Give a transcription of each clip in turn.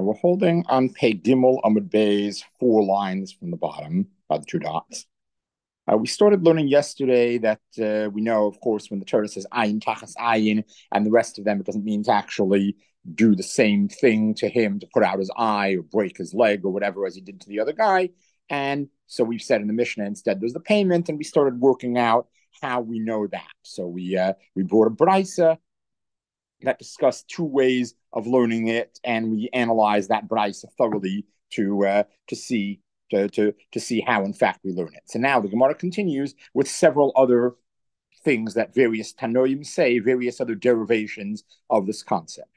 We're holding on Pei Gimel Amud Bey's 4 lines from the bottom by the 2 dots. We started learning yesterday that we know, of course, when the Torah says ayin tachas ayin and the rest of them, it doesn't mean to actually do the same thing to him, to put out his eye or break his leg or whatever as he did to the other guy. And so we've said in the Mishnah instead there's the payment, and we started working out how we know that. So we brought a brisa that discussed 2 ways of learning it, and we analyzed that brisa thoroughly to see how in fact we learn it. So now the Gemara continues with several other things that various Tanoim say, various other derivations of this concept.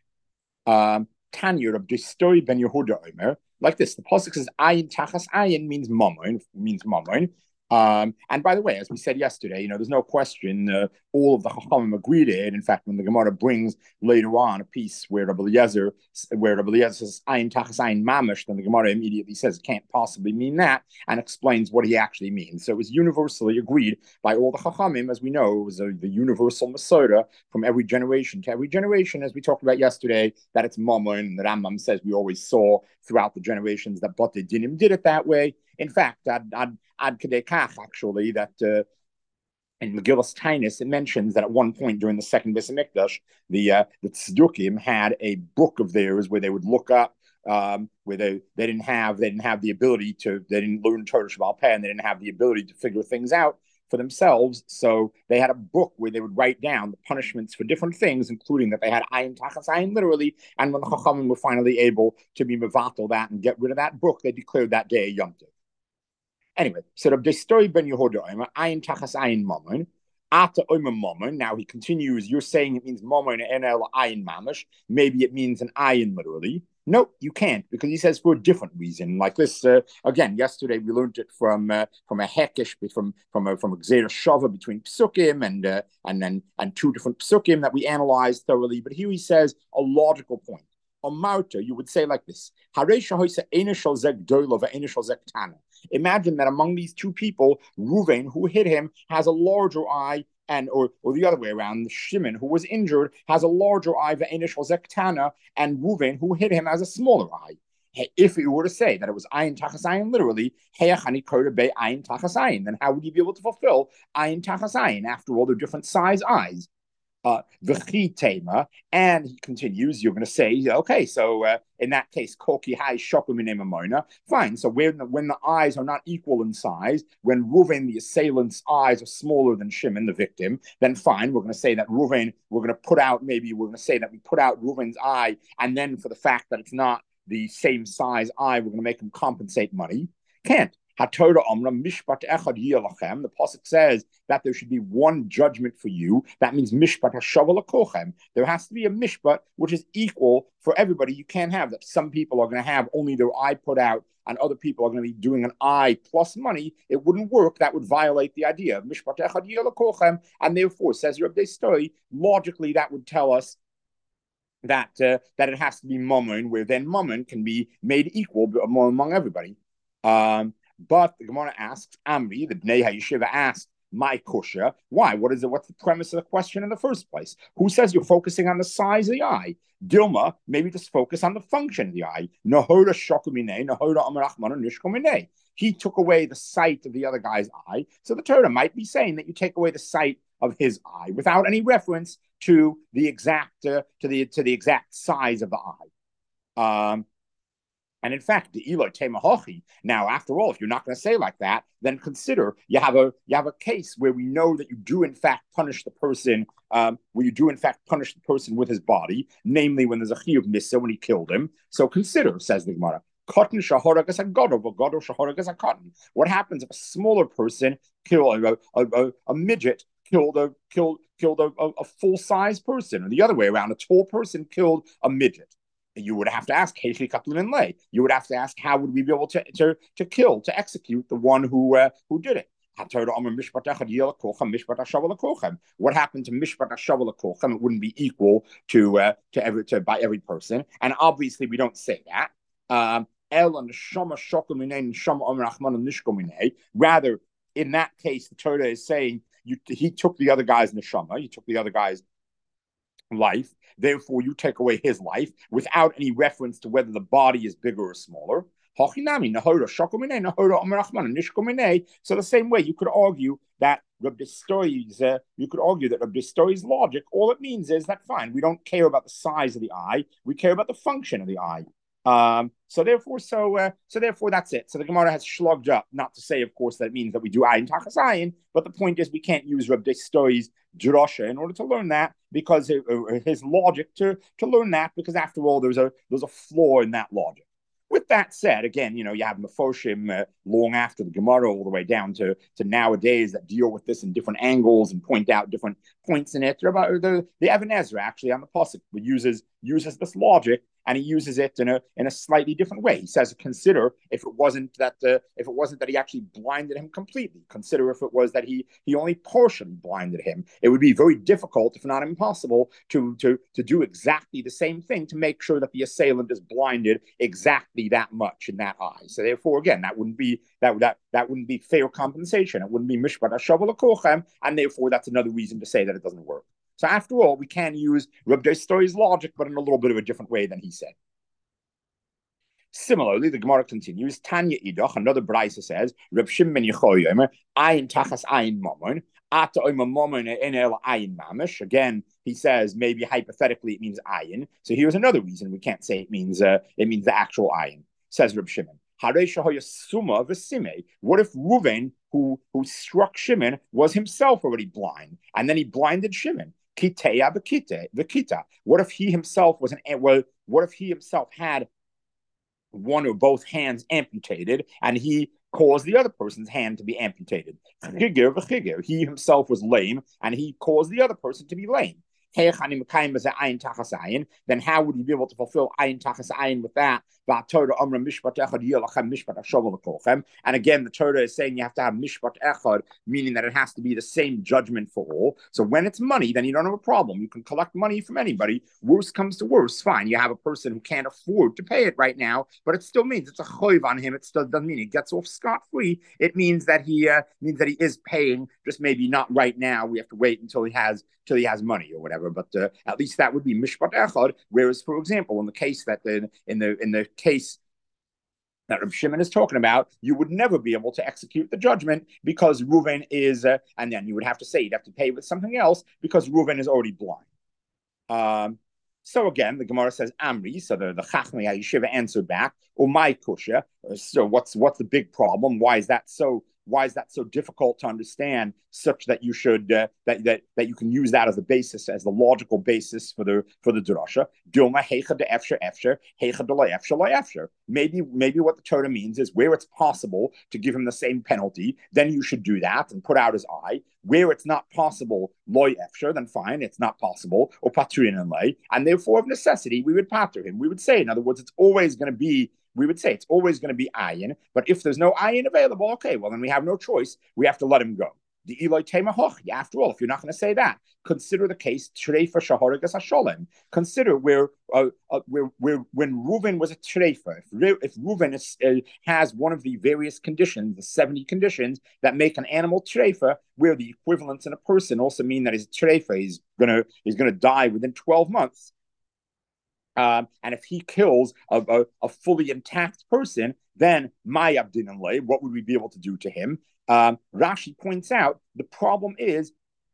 Tanya of Distori ben Yehuda Omer, like this. The pasuk says ayin tachas ayin means mamon. And by the way, as we said yesterday, there's no question. All of the Chachamim agreed it. In fact, when the Gemara brings later on a piece where Rabbi Eliezer says "ayin tachas ayin mamish," then the Gemara immediately says it can't possibly mean that, and explains what he actually means. So it was universally agreed by all the Chachamim, as we know. It was the universal Masorah from every generation to every generation, as we talked about yesterday, that it's mamon. And the Rambam says we always saw throughout the generations that Batei Dinim did it that way. In fact, Ad Kedei Kach, actually, that in Megillas Tainus, it mentions that at one point during the second Beis Hamikdash, the Tzdukim had a book of theirs where they would look up, where they didn't have the ability to, they didn't learn Torah Sheba'al Peh, and they didn't have the ability to figure things out for themselves. So they had a book where they would write down the punishments for different things, including that they had ayin tachas ayin literally. And when the Chachamim were finally able to be mevatel that and get rid of that book, they declared that day a Yom Tov. Anyway, so Rabbi Story ben Yehuda Omer, ayin tachas ayin mamon, ata omer mamon. Now he continues, you're saying it means mamon enel ayin mamash. Maybe it means an ayin literally. No, you can't, because he says for a different reason. Like this, again, yesterday we learned it from a hekesh, from a gzeira shava between psukim and 2 different psukim that we analyzed thoroughly. But here he says a logical point. Omarta, you would say like this: imagine that among these 2 people, Ruvain, who hit him, has a larger eye, or the other way around, Shimon, who was injured, has a larger eye, and Ruvain, who hit him, has a smaller eye. If you were to say that it was ayin tachas ayin literally, then how would you be able to fulfill ayin tachas ayin? After all, they're different size eyes. And he continues, you're going to say, okay, so in that case, fine. So when the eyes are not equal in size, when Ruvain, the assailant's eyes, are smaller than Shimon, the victim, then fine, we're going to say that Ruvain, we're going to say that we put out Ruvain's eye, and then for the fact that it's not the same size eye, we're going to make him compensate money. Can't. HaTorah Omra Mishpat Echad Yilachem. The pasuk says that there should be one judgment for you. That means Mishpat Hashaval Kochem. There has to be a Mishpat which is equal for everybody. You can't have that. Some people are going to have only their eye put out, and other people are going to be doing an eye plus money. It wouldn't work. That would violate the idea of Mishpat Echad Yilachem. And therefore, says Rabbi Story, logically that would tell us that it has to be Mammon, where then Mammon can be made equal among everybody. But the Gemara asks, Amri, the Bnei HaYeshiva asked, my kosher, why? What's the premise of the question in the first place? Who says you're focusing on the size of the eye? Dilma, maybe just focus on the function of the eye. Nahoda shokumine, nahoda amarachmana nishkomine. He took away the sight of the other guy's eye. So the Torah might be saying that you take away the sight of his eye without any reference to the exact exact size of the eye. And in fact, the Eloi Temahochi. Now, after all, if you're not going to say like that, then consider you have a case where we know that you do in fact punish the person, with his body, namely when there's a chiyuv misa when he killed him. So consider, says the Gemara, cotton shahoragas a gadol, but gadol shahoragas a cotton. What happens if a smaller person a midget killed a full size person, or the other way around, a tall person killed a midget? You would have to ask, you would have to ask, how would we be able to execute the one who did it? What happened to Mishpat HaShaval HaKolchem? It wouldn't be equal to by every person, and obviously we don't say that. Rather, in that case, the Torah is saying he took the other guy's neshama, he took the other guy's life. Therefore, you take away his life without any reference to whether the body is bigger or smaller. So the same way you could argue that Rabbi Story's logic, all it means is that fine, we don't care about the size of the eye, we care about the function of the eye. So therefore, that's it. So the Gemara has shlugged up, not to say, of course, that it means that we do ayin tachas ayin, but the point is we can't use Rabbi Story's drasha in order to learn that, because his logic to learn that, because after all, there's a flaw in that logic. With that said, again, you have Mefoshim long after the Gemara, all the way down to nowadays, that deal with this in different angles and point out different points in it. The Even Ezra actually on the pasuk uses this logic, and he uses it in a slightly different way. He says, consider if it wasn't that he actually blinded him completely. Consider if it was that he only partially blinded him. It would be very difficult, if not impossible, to do exactly the same thing to make sure that the assailant is blinded exactly that much in that eye. So therefore, again, that wouldn't be fair compensation. It wouldn't be mishpat hashavu l'kolchem, and therefore that's another reason to say that it doesn't work. So after all, we can use Rabbi Story's logic, but in a little bit of a different way than he said. Similarly, the Gemara continues. Tanya Idach, another Brisa says, Reb Shimon Yechoyim, ayin tachas ayin mamon, ata oima mamon enel ayin mamish. Again, he says maybe hypothetically it means ayin. So here's another reason we can't say it means the actual ayin. Says Reb Shimon. What if Reuven, who struck Shimon, was himself already blind, and then he blinded Shimon? What if he himself had one or both hands amputated, and he caused the other person's hand to be amputated? He himself was lame, and he caused the other person to be lame. Then how would you be able to fulfill ayin tachas ayin with that? And again, the Torah is saying you have to have mishpat echad, meaning that it has to be the same judgment for all. So when it's money, then you don't have a problem. You can collect money from anybody. Worst comes to worst, fine. You have a person who can't afford to pay it right now, but it still means it's a choiv on him. It still doesn't mean he gets off scot-free. It means that he is paying, just maybe not right now. We have to wait until he has money or whatever. But at least that would be mishpat echad. Whereas, for example, in the case that in the case that Reb Shimon is talking about, you would never be able to execute the judgment because Reuven is, and then you would have to say you'd have to pay with something else because Reuven is already blind. So again, the Gemara says Amri. So the Chachmei HaYeshiva answered back, "Umay kusha." So what's the big problem? Why is that so difficult to understand, such that you should that you can use that as the basis, as the logical basis for the drasha? Dilma heicha de efsher efsher, heicha de loy efsher loy efsher. Maybe what the Torah means is where it's possible to give him the same penalty, then you should do that and put out his eye. Where it's not possible, loy efsher, then fine, it's not possible, or patrin and lay, and therefore of necessity we would pater him. We would say, in other words, we would say it's always going to be ayin, but if there's no ayin available, okay, well then we have no choice. We have to let him go. The Eloi Temahoch. After all, if you're not going to say that, consider the case Treifa Shahorigas Hasholem. Consider where when Reuven was a Treifa. If Reuven has one of the various conditions, the 70 conditions that make an animal Treifa, where the equivalents in a person also mean that his Treifa is gonna die within 12 months. And if he kills a fully intact person, then my abdin and lay, what would we be able to do to him? Rashi points out the problem is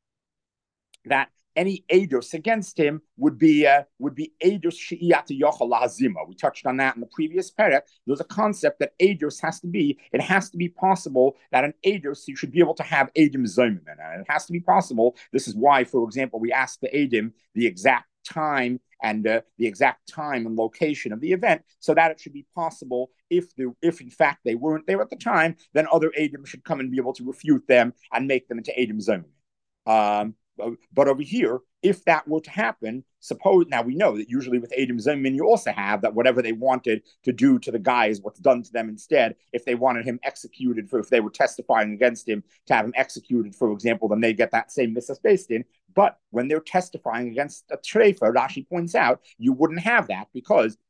that any eidos against him would be eidos she'iyata yochel lahazima. We touched on that in the previous parak. There's a concept that eidos has to be possible that an eidos, you should be able to have edim zomim, and it has to be possible. This is why, for example, we ask the edim the exact time and location of the event, so that it should be possible. If in fact they weren't there at the time, then other edim should come and be able to refute them and make them into edim zomim. But over here, if that were to happen, suppose, now we know that usually with Edim Zemin, you also have that whatever they wanted to do to the guy is what's done to them instead. If they wanted him executed, if they were testifying against him, to have him executed, for example, then they get that same mitzvah based in. But when they're testifying against a treifa, Rashi points out, you wouldn't have that because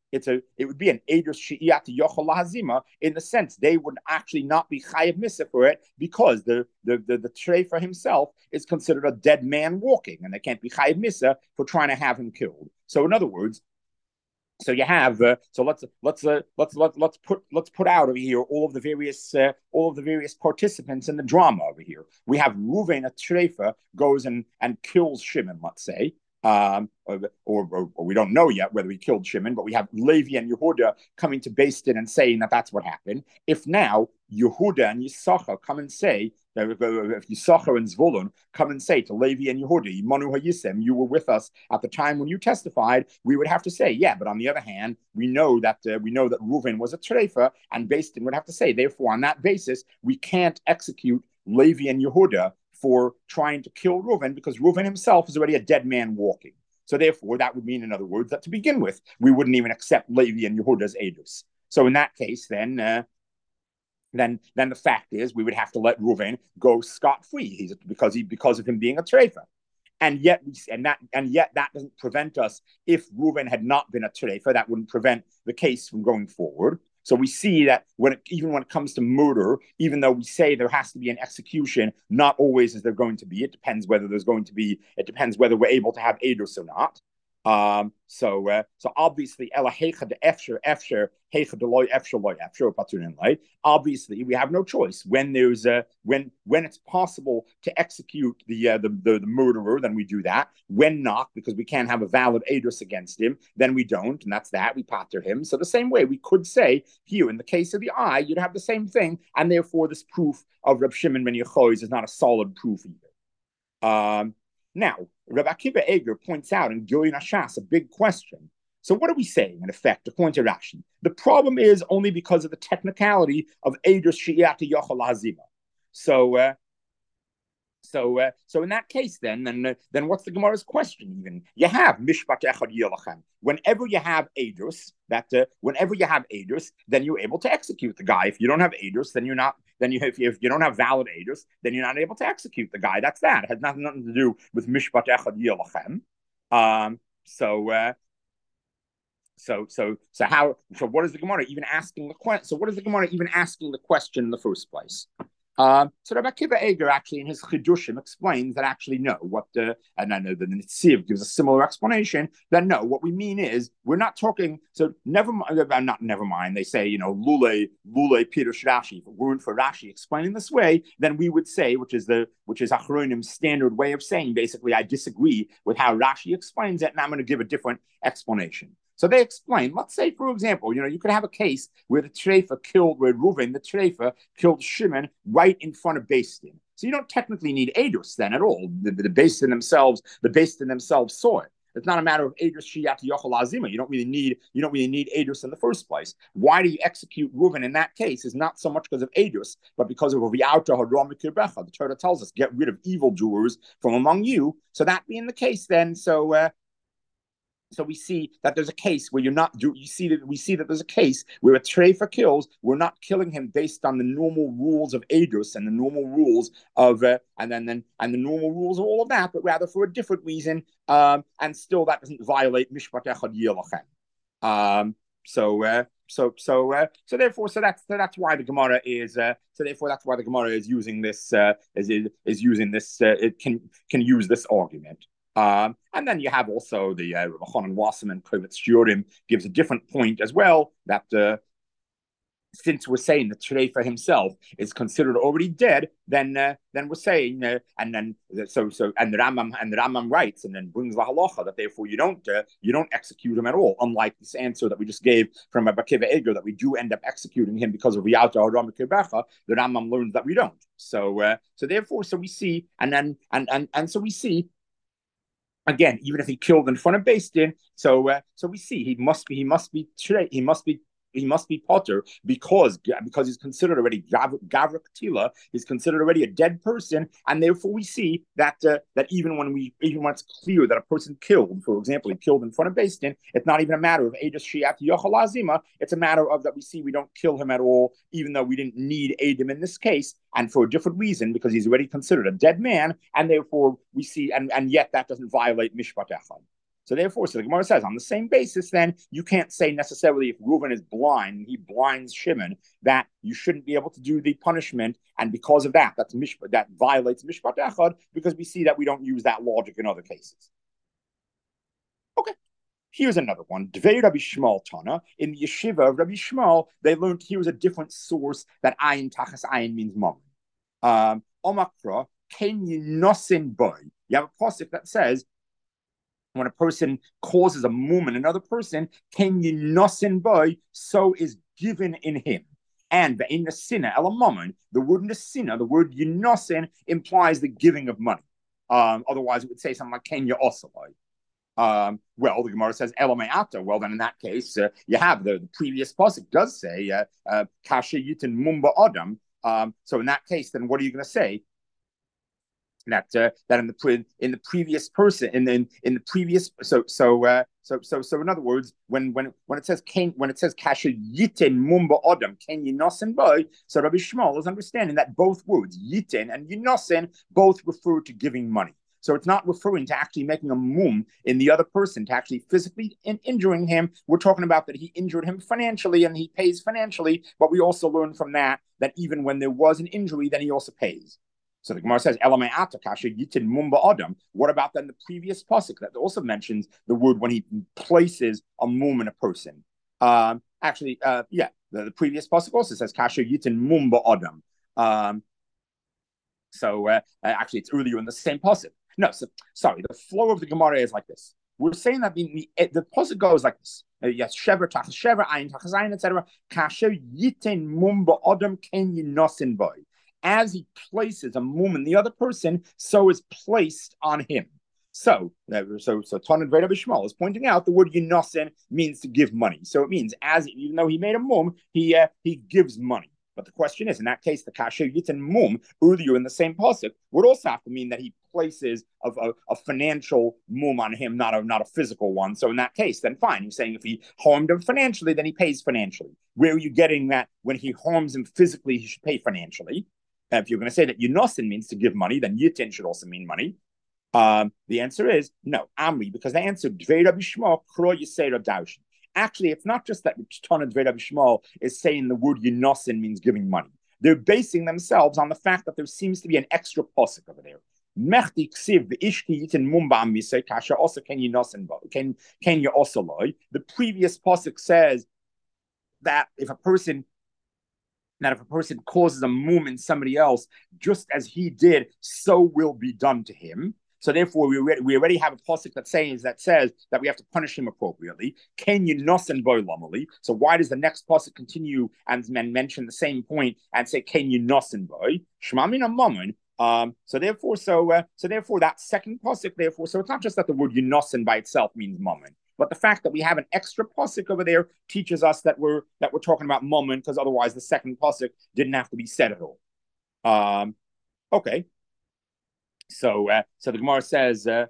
it would be an edus she'iyat yochel lahazima in the sense they would actually not be chayiv misa for it because the treifa himself is considered a dead man walking, and they can't be chayiv misa for trying to have him killed. So in other words, so you have so let's put out over here all of the various participants in the drama over here. We have Reuven, a treifa, goes and kills Shimon, let's say. Or we don't know yet whether he killed Shimon, but we have Levi and Yehuda coming to Beis Din and saying that that's what happened. If now Yehuda and Yisachar come and say, if Yisachar and Zvulun come and say to Levi and Yehuda, Manu Hayisem, you were with us at the time when you testified, we would have to say, yeah, but on the other hand, we know that Reuven was a treifa, and Beis Din would have to say, therefore, on that basis, we can't execute Levi and Yehuda for trying to kill Reuven because Reuven himself is already a dead man walking. So therefore, that would mean, in other words, that to begin with, we wouldn't even accept Levi and Yehuda's edus. So in that case, then the fact is we would have to let Reuven go scot-free because of him being a treifa. And yet that doesn't prevent us. If Reuven had not been a treifa, that wouldn't prevent the case from going forward. So we see that even when it comes to murder, even though we say there has to be an execution, not always is there going to be. It depends whether we're able to have edus or not. So obviously, obviously we have no choice. When it's possible to execute the murderer, then we do that. When not, because we can't have a valid edus against him, then we don't, and that's that. We pater him. So the same way we could say here in the case of the eye, you'd have the same thing, and therefore this proof of Reb Shimon ben Yochai is not a solid proof either. Now, Rabbi Akiva Eger points out in Gilui Nashas a big question. So what are we saying, in effect, according to Rashi? The problem is only because of the technicality of Eidos She'iyata Yochel Hazima. So in that case, then what's the Gemara's question? Even you have Mishpat Echad Yilachem. Whenever you have edus, then you're able to execute the guy. If you don't have edus, then you're not. Then if you don't have valid edus, then you're not able to execute the guy. That's that. It has nothing to do with Mishpat Echad Yilachem. So what is the Gemara even asking the question? So what is the Gemara even asking the question in the first place? So Rabbi Akiva Eger actually in his Chidushim explains that actually no, and I know the Netziv gives a similar explanation, that no, what we mean is we're not talking, so never mind, they say, Lule Pirush Rashi, if it weren't for Rashi explaining this way, then we would say, which is Achronim's standard way of saying, basically, I disagree with how Rashi explains it, and I'm going to give a different explanation. So they explain, let's say, for example, you could have a case where Reuven, the treifa, killed Shimon right in front of Beis Din. So you don't technically need edus then at all. The Beis Din themselves saw it. It's not a matter of edus shiyat yochel azima. You don't really need edus in the first place. Why do you execute Reuven in that case? Is not so much because of edus, but because of vi'auta hadra mikirbecha. The Torah tells us, get rid of evildoers from among you. So that being the case, then so we see that there's a case where we see that there's a case where a treifa kills. We're not killing him based on the normal rules of edus and the normal rules of the normal rules of all of that, but rather for a different reason. And still that doesn't violate mishpat echad yilachem. So that's why the Gemara is using this it can use this argument. And then you have also the Chanan Wasserman Kovetz Shurim gives a different point as well, that since we're saying that Treifa himself is considered already dead, then we're saying the Rambam writes and then brings the halacha that therefore you don't execute him at all. Unlike this answer that we just gave from Rabbi Akiva Eger that we do end up executing him because of V'yalta Haram Kirbecha, the Rambam learns that we don't. So we see we see. Again, even if he killed in front of Beis Din, so we see he must be potter because he's considered already gavra ketila. He's considered already a dead person, and therefore we see that even when it's clear that a person killed, for example, he killed in front of Beis Din, it's not even a matter of edus shiat yochel azima. It's a matter of that we see we don't kill him at all, even though we didn't need edim in this case, and for a different reason because he's already considered a dead man, and therefore we see, and yet that doesn't violate mishpat echad. So therefore, so the Gemara says, on the same basis, then you can't say necessarily if Reuven is blind and he blinds Shimon that you shouldn't be able to do the punishment, and because of that, that violates Mishpat Echad, because we see that we don't use that logic in other cases. Okay. Here's another one. Dvei Rabbi Shmuel Tana. In the yeshiva of Rabbi Shmuel, they learned here's a different source that ayin tachas ayin means mom. Omakra, ken yinosin boy. You have a pasuk that says, when a person causes a mum in another person, ken yinosin boy, so is given in him. And in the sinna, elamamon, the word in the sinna, the word yinosin implies the giving of money. Otherwise, it would say something like ken yaosalai. Well, the Gemara says Elomeata. Well, then in that case, you have the previous pasuk does say Kasha Yitin Mumba Adam. So in that case, then what are you going to say? That in the previous person in the previous so in other words, when it says Kasha Yitin Mumba Adam Ken Yinosin Boy, so Rabbi Shmuel is understanding that both words Yitin and Yinosin both refer to giving money. So it's not referring to actually making a mum in the other person, to actually physically injuring him. We're talking about that he injured him financially and he pays financially, but we also learn from that even when there was an injury, then he also pays. So the Gemara says, yitin mumba adam. What about then the previous pasuk that also mentions the word when he places a mum in a person? The previous pasuk also says, kasha yitin mumba adam. Actually, it's earlier in the same pasuk. No, so sorry. The flow of the Gemara is like this. We're saying that the pasuk goes like this. Yes, shever tachas shever ayin tachas ayin, etc. Kasher yitin mumba adam ken yinosin boy. As he places a mum in the other person, so is placed on him. So Tanit Rabbi Shmuel is pointing out the word yinosin means to give money. So it means even though he made a mum, he gives money. But the question is, in that case, the kasher yitin mum earlier in the same pasuk would also have to mean that he places a financial mum on him, not a physical one. So in that case, then fine. You're saying if he harmed him financially, then he pays financially. Where are you getting that when he harms him physically, he should pay financially? If you're going to say that yinosin means to give money, then yitin should also mean money. The answer is no, Amri, because the answer Dvei Rabbi Shmuel Kro Yisei Rav Daushin. Actually, it's not just that Tanit Dvei Rabbi Shmuel is saying the word yinosin means giving money. They're basing themselves on the fact that there seems to be an extra pasuk over there. Mechti ksiv v'ishki yitin mumba misay kasha also ken yinosin ken yaosaloi. The previous pasuk says that if a person causes a mum in somebody else, just as he did, so will be done to him. So therefore, we already have a pasuk that says that we have to punish him appropriately. Ken yinosin boy lamali. So why does the next pasuk continue and mention the same point and say ken yinosin boy? Shmamin amamun. So therefore, that second pasuk, so it's not just that the word yinosin by itself means mammon, but the fact that we have an extra pasuk over there teaches us that we're talking about mammon, because otherwise the second pasuk didn't have to be said at all. Okay. So the Gemara says, so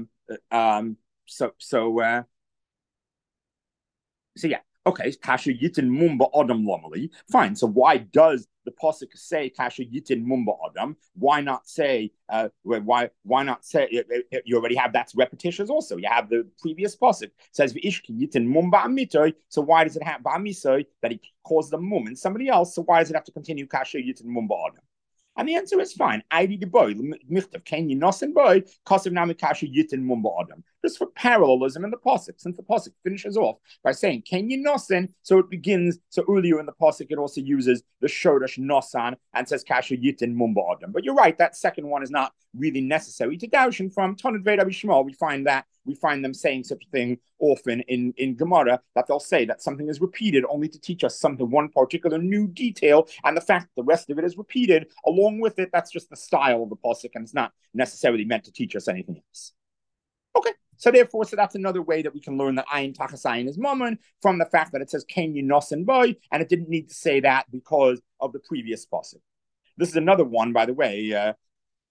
yeah, okay, kasher yitin mumba adam lomali. Fine. So why does the pasuk say kasher yitin mumba adam? Why not say why not say you already have that's repetitious also. You have the previous pasuk says v'ishki yitin mumba amitoy. So why does it have ba'amisoy that he caused the mum and somebody else? So why does it have to continue kasher yitin mumba adam? And the answer is fine. Ivy the boy, michtav ken yinosin boy, kasav nami kasher yitin mumba adam. Just for parallelism in the pasuk, since the pasuk finishes off by saying ken yinosin, so it begins. So earlier in the pasuk, it also uses the shodash nosan and says kasher yitin mumba adam. But you're right, that second one is not really necessary to daushin from Tanit Dvei Rabbi Shmuel. We find them saying such a thing often in Gemara, that they'll say that something is repeated only to teach us one particular new detail, and the fact that the rest of it is repeated along with it, that's just the style of the pasuk, and it's not necessarily meant to teach us anything else. Okay, so that's another way that we can learn that ayin tachas ayin is mammon from the fact that it says ken yinosin boy, and it didn't need to say that because of the previous pasuk. This is another one, by the way.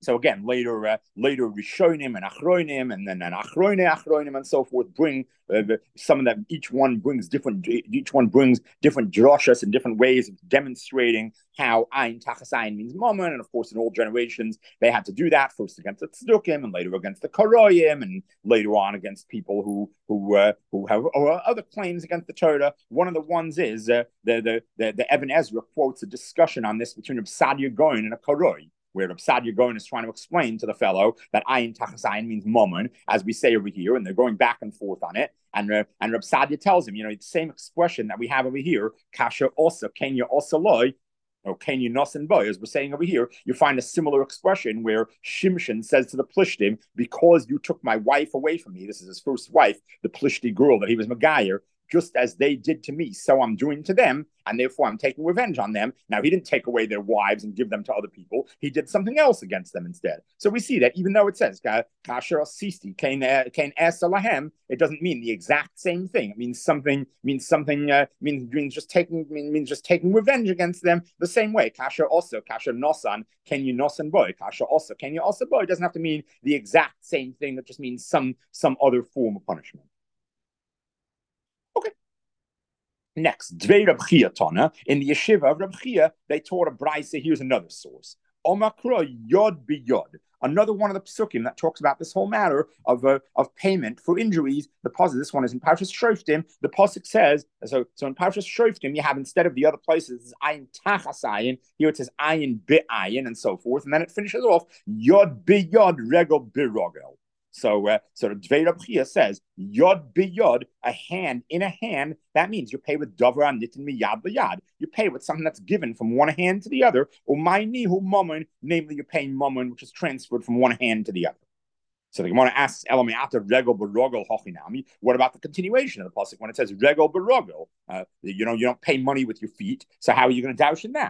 So again, later Rishonim and Achronim, and then Achronim, and so forth bring some of them. Each one brings different droshes and different ways of demonstrating how Ayin Tachas Ayin means moment. And of course, in all generations, they had to do that first against the Tzdukim, and later against the Karoyim, and later on against people who have other claims against the Torah. One of the ones is the Eben Ezra quotes a discussion on this between Reb Sadia Goin and a Karoy, where Reb Sadia Goin is trying to explain to the fellow that Ayin Tachas Ayin means moment, as we say over here, and they're going back and forth on it. And Reb Sadia tells him, the same expression that we have over here, Kasha Osa, Kenya Osa Loy, or Kenya Nosen Boy, as we're saying over here, you find a similar expression where Shimshon says to the Plishtim, because you took my wife away from me, this is his first wife, the Plishti girl that he was Megayer, just as they did to me, so I'm doing to them, and therefore I'm taking revenge on them. Now, he didn't take away their wives and give them to other people. He did something else against them instead. So we see that even though it says, Kasher Sisti, Kain Esalahem, it doesn't mean the exact same thing. It means just taking revenge against them the same way. Kasher Nosan, Ken you Nosan Boy, Kasher also, Ken you also Boy. It doesn't have to mean the exact same thing. It just means some other form of punishment. Okay. Next, Dvei Reb Chia Tana. In the yeshiva of Reb Chia, they taught a brisa. Here's another source. Omakra Yod B'Yod. Another one of the psukim that talks about this whole matter of payment for injuries. This one is in Parshas Shoftim. The pasuk says, so in Parshas Shoftim, you have, instead of the other places, Ayin Tachas Ayin, here it says Ayin B'Ayin, and so forth. And then it finishes off, Yod B'Yod Regel B'Rogel. So Dvei Reb Chia says, Yod b'yod, a hand in a hand. That means you pay with davar anitin miyad l'yad. You pay with something that's given from one hand to the other. Umaynihu mammon, namely you're paying mammon, which is transferred from one hand to the other. So the Gemara asks, Elamiata regel b'rogel hochinami. What about the continuation of the pasuk when it says regel b'rogel? You don't pay money with your feet. So how are you going to douche in that?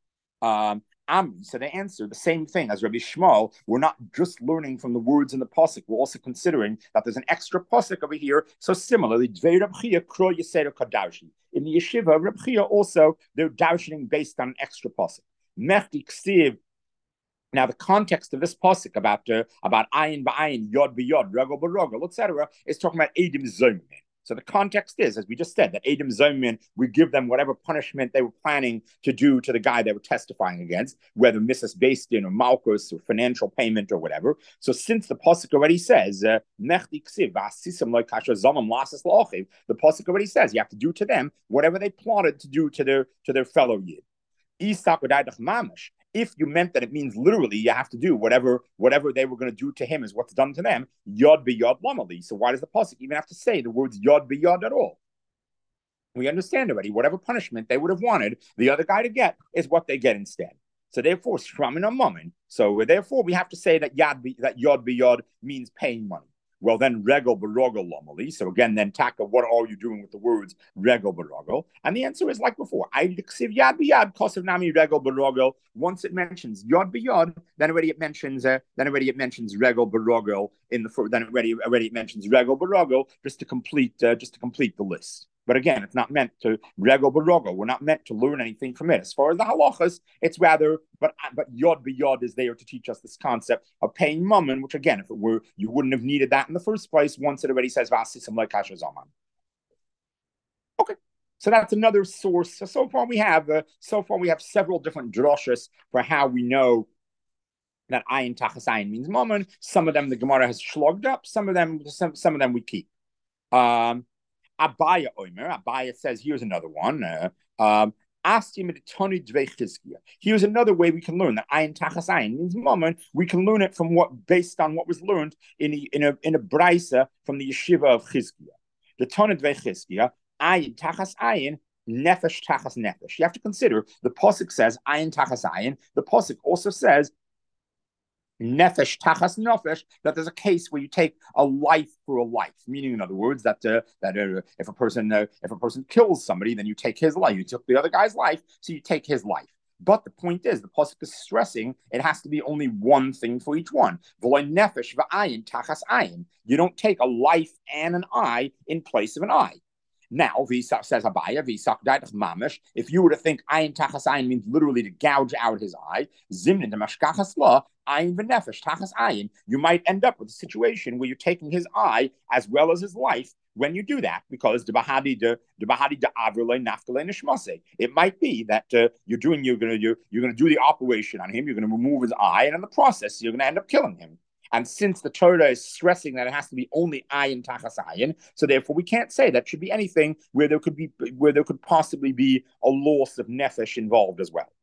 So they answer the same thing as Rabbi Shmuel. We're not just learning from the words in the pasuk. We're also considering that there's an extra pasuk over here. So similarly, Dvei Reb Chia Kro Yisera Kadaushi. In the yeshiva of Reb Chia also, they're daushing based on an extra pasuk. Mechti Ksiv. Now, the context of this pasuk about ayin ba'ayin, yod b'yod, regel b'regel, etc., is talking about Edim Zomin. So the context is, as we just said, that Edim Zomin, we give them whatever punishment they were planning to do to the guy they were testifying against, whether Mrs. Bastin or Malchus or financial payment or whatever. So since the pasuk already says, the pasuk already says you have to do to them whatever they plotted to do to their fellow Yid. If you meant that it means literally you have to do whatever they were going to do to him is what's done to them, yod b'yod lamali. So why does the pasuk even have to say the words yod b'yod at all? We understand already whatever punishment they would have wanted the other guy to get is what they get instead. So therefore, shramin or mammon. So therefore, we have to say that yod b'yod means paying money. Well, then regel b'rogel lomali. So again, then Taka, what are you doing with the words regel b'rogel? And the answer is like before. I ksiv yad b'yad kosev nami regel b'rogel. Once it mentions yod b'yod, then already it mentions regel b'rogel in the then already it mentions regel b'rogel just to complete the list. But again, it's not meant to regel b'rogel. We're not meant to learn anything from it. As far as the halachas, it's rather, but yod b'yod is there to teach us this concept of paying mammon, which again, if it were, you wouldn't have needed that in the first place once it already says v'asisim le'kasher zaman. Okay, so that's another source. So far we have several different droshes for how we know that ayin tachas ayin means mammon. Some of them the Gemara has shlogged up. Some of them we keep. Abaya Omer. Abaya says, here's another one. Here's another way we can learn that ayin tachas ayin means mammon. We can learn it from based on what was learned in a brisa from the yeshiva of Chizkiah. The Tana Dvei Chizkiah, ayin tachas ayin, nefesh tachas nefesh. You have to consider the pasuk says ayin tachas ayin. The pasuk also says nefesh tachas nefesh, that there's a case where you take a life for a life, meaning in other words that if a person kills somebody, then you take his life. You took the other guy's life, so you take his life. But the point is, the pasuk is stressing it has to be only one thing for each one. V'loy nefesh v'ayin tachas ayin. You don't take a life and an eye in place of an eye. Now, says Abaya, mamish. If you were to think ayin tachas ayin means literally to gouge out his eye, zimnin mashkachas la ayin v'nefesh tachas ayin, you might end up with a situation where you're taking his eye as well as his life when you do that, because the bahadi de avrele nafkale nishmase. It might be that you're gonna do the operation on him. You're gonna remove his eye, and in the process, you're gonna end up killing him. And since the Torah is stressing that it has to be only ayin tachas ayin, so therefore we can't say that should be anything where there could possibly be a loss of nefesh involved as well.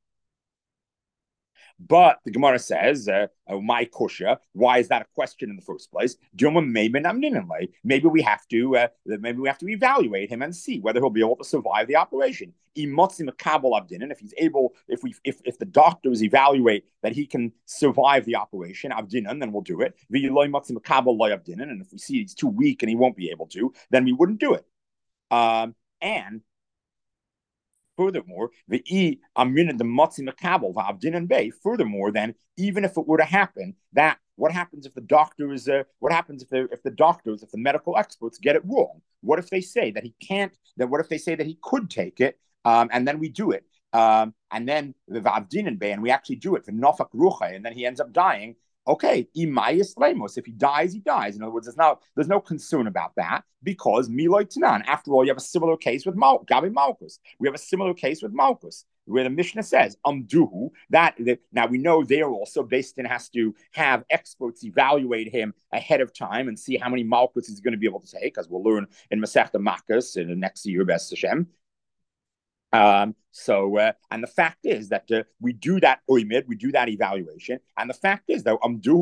But the Gemara says, my kusha, why is that a question in the first place? Maybe we have to evaluate him and see whether he'll be able to survive the operation. If he's able, if the doctors evaluate that he can survive the operation, abdinan, then we'll do it. And if we see he's too weak and he won't be able to, then we wouldn't do it. And furthermore, furthermore, then even if it were to happen, that what happens if the doctors, if the medical experts get it wrong? What if they say that he can't? What if they say that he could take it, and then we do it, and then the v'avdinan bay, and we actually do it for nofak rucha, and then he ends up dying? Okay, imayis lemos. If he dies, he dies. In other words, there's no concern about that, because miloi tanan. After all, you have a similar case with Gabi Malchus. We have a similar case with Malchus, where the Mishnah says amduhu. That now we know there also Beis Din has to have experts evaluate him ahead of time and see how many Malchus he's going to be able to take, as we'll learn in Masechta Makos in the next year, B'ez Hashem. And the fact is that we do that oimid, we do that evaluation, and the fact is though,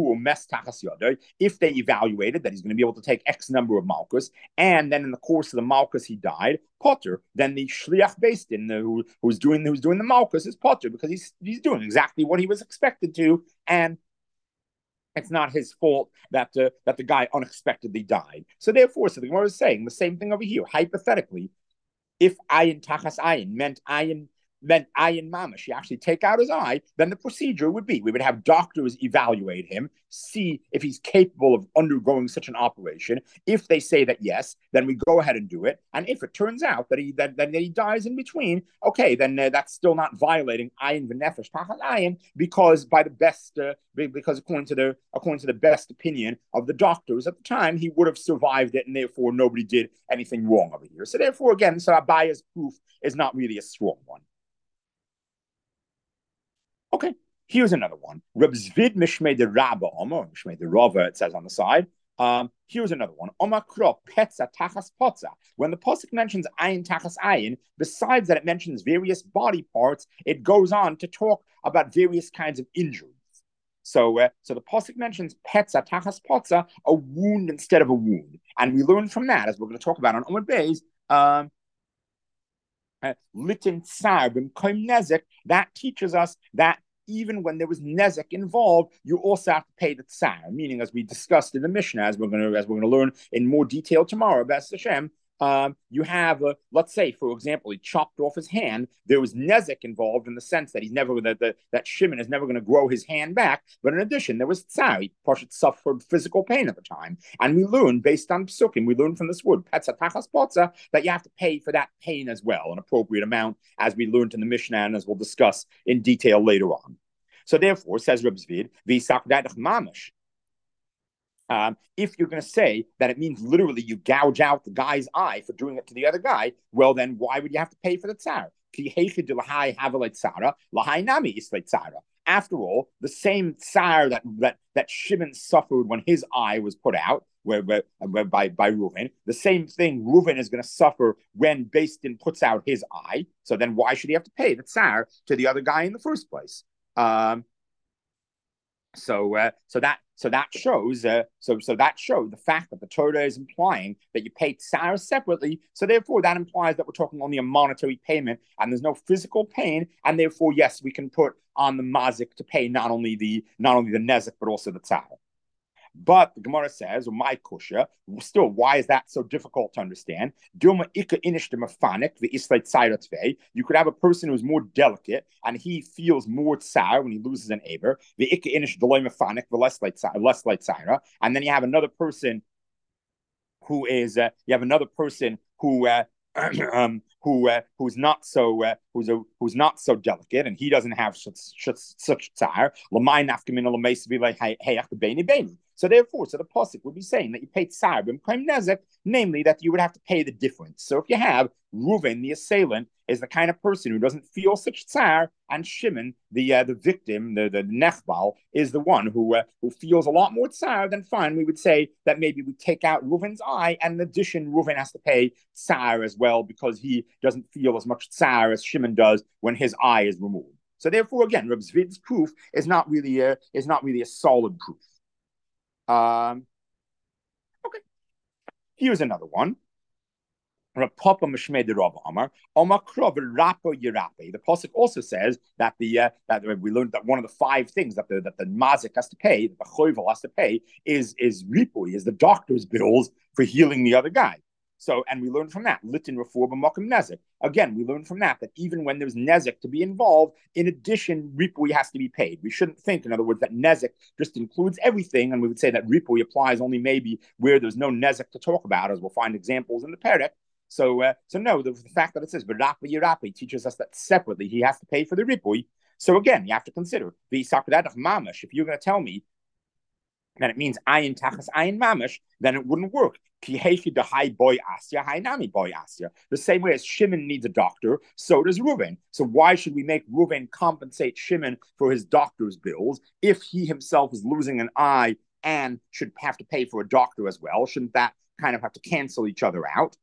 if they evaluated that he's going to be able to take X number of malchus, and then in the course of the malchus he died, potter, then the shliach Beis Din who's doing the malchus is potter, because he's doing exactly what he was expected to, and it's not his fault that the guy unexpectedly died. So therefore, the Gemara is saying the same thing over here. Hypothetically, if ayin tachas ayin meant ayin mamash, you actually take out his eye, then the procedure would be we would have doctors evaluate him, see if he's capable of undergoing such an operation. If they say that yes, then we go ahead and do it. And if it turns out that he dies in between, okay, then that's still not violating ayin v'nefesh tachas ayin, because because according to the best opinion of the doctors at the time, he would have survived it, and therefore nobody did anything wrong over here. So therefore, again, so Abaya's proof is not really a strong one. Okay, here's another one. Reb Zvid Mishmei de Rabba Omer, Mishmei de Rava, it says on the side. Here's another one. Omakro Petza Tachas Potza. When the Pasuk mentions Ayin Tachas Ayin, besides that it mentions various body parts, it goes on to talk about various kinds of injuries. So the Pasuk mentions Petza Tachas Potza, a wound instead of a wound. And we learn from that, as we're going to talk about on Amud Beis, Litin Tsar B'Mkoim Nezek, that teaches us that even when there was nezek involved, you also have to pay the tsar. Meaning, as we discussed in the Mishnah, as we're going to learn in more detail tomorrow, B'ez Hashem, you have, let's say, for example, he chopped off his hand. There was nezek involved in the sense that he's never that Shimon is never going to grow his hand back. But in addition, there was tsar. He suffered physical pain at the time, and we learned based on psukim, we learned from this word petza tachas potza that you have to pay for that pain as well, an appropriate amount, as we learned in the Mishnah and as we'll discuss in detail later on. So therefore, says Reb Zvid, v'yisak dadach mamash. If you're going to say that it means literally you gouge out the guy's eye for doing it to the other guy, well, then why would you have to pay for the tsar? After all, the same tsar that Shimon suffered when his eye was put out by Reuven, the same thing Reuven is going to suffer when Beis Din puts out his eye. So then why should he have to pay the tsar to the other guy in the first place? So that shows the fact that the Torah is implying that you pay tsar separately. So therefore, that implies that we're talking only a monetary payment, and there's no physical pain. And therefore, yes, we can put on the mazik to pay not only the nezek but also the tsar. But the Gemara says, or my kusha, still, why is that so difficult to understand? You could have a person who's more delicate and he feels more tsar when he loses an aver. And then you have another person who who's not so delicate, and he doesn't have such tsar. So therefore, so the pasuk would be saying that you pay tsar b'mkaim nezek, namely that you would have to pay the difference. So if you have Reuven, the assailant, is the kind of person who doesn't feel such tsar, and Shimon, the victim, the nechbal, is the one who feels a lot more tsar, then fine, we would say that maybe we take out Reuven's eye, and in addition, Reuven has to pay tsar as well because he doesn't feel as much tsar as Shimon does when his eye is removed. So therefore, again, Reb Zvid's proof is not really a solid proof. Okay, here's another one. The pasuk also says that that we learned that one of the five things that the mazik has to pay, that the choivel has to pay, is ripui, is the doctor's bills for healing the other guy. So, and we learned from that, litin refor b'makom nezek. Again, we learned from that even when there's nezek to be involved, in addition, ripui has to be paid. We shouldn't think, in other words, that nezek just includes everything, and we would say that ripui applies only maybe where there's no nezek to talk about, as we'll find examples in the perek. So no, the fact that it says B'rapa Yirapi teaches us that separately he has to pay for the ripui. So again, you have to consider the Sakradach Mamash. If you're going to tell me that it means ayin tachas ayin mamash, then it wouldn't work. The same way as Shimon needs a doctor, so does Reuven. So why should we make Reuven compensate Shimon for his doctor's bills if he himself is losing an eye and should have to pay for a doctor as well? Shouldn't that kind of have to cancel each other out?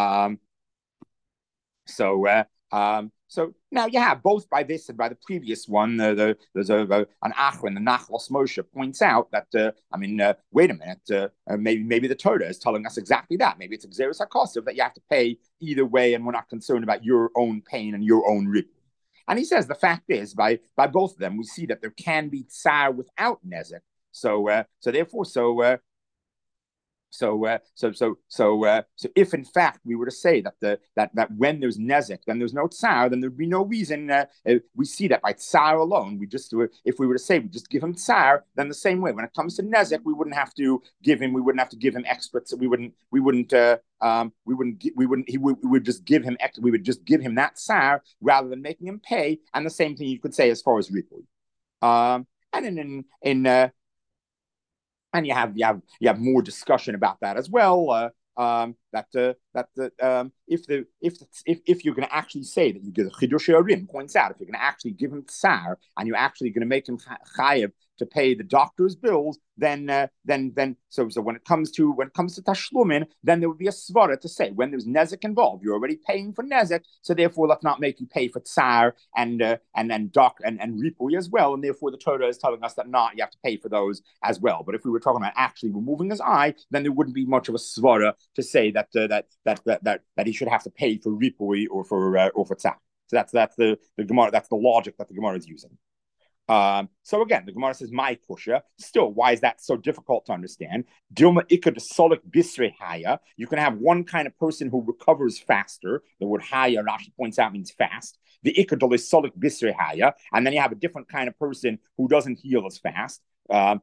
So now you have both by this and by the previous one. There's an Achron, the Nachlos Moshe points out that wait a minute, maybe the Torah is telling us exactly that. Maybe it's Xeris HaKosov that you have to pay either way, and we're not concerned about your own pain and your own rip. And he says the fact is by both of them we see that there can be tsar without nezek. So if in fact we were to say that when there's nezek, then there's no tsar, then there'd be no reason. We see that by tsar alone. If we were to say we just give him tsar, then the same way when it comes to nezek, we wouldn't have to give him extra. We would just give him that tsar rather than making him pay. And the same thing you could say as far as ripui. And you have more discussion about that as well. If you're going to actually say that you give the Chidush Arim points out, if you're going to actually give him tsar and you're actually going to make him chayev to pay the doctor's bills, then when it comes to tashlumin, then there would be a svara to say when there's nezek involved, you're already paying for nezek, so therefore let's not make you pay for tsar and ripui as well, and therefore the Torah is telling us that not you have to pay for those as well. But if we were talking about actually removing his eye, then there wouldn't be much of a svara to say that he should have to pay for ripui or for tsar. So that's the Gemara. That's the logic that the Gemara is using. So again, the Gemara says, "My kusha." Still, why is that so difficult to understand? Dilma ikad solik bisre haya. You can have one kind of person who recovers faster. The word haya, Rashi points out, means fast. The ikad solik bisre haya, and then you have a different kind of person who doesn't heal as fast. Again,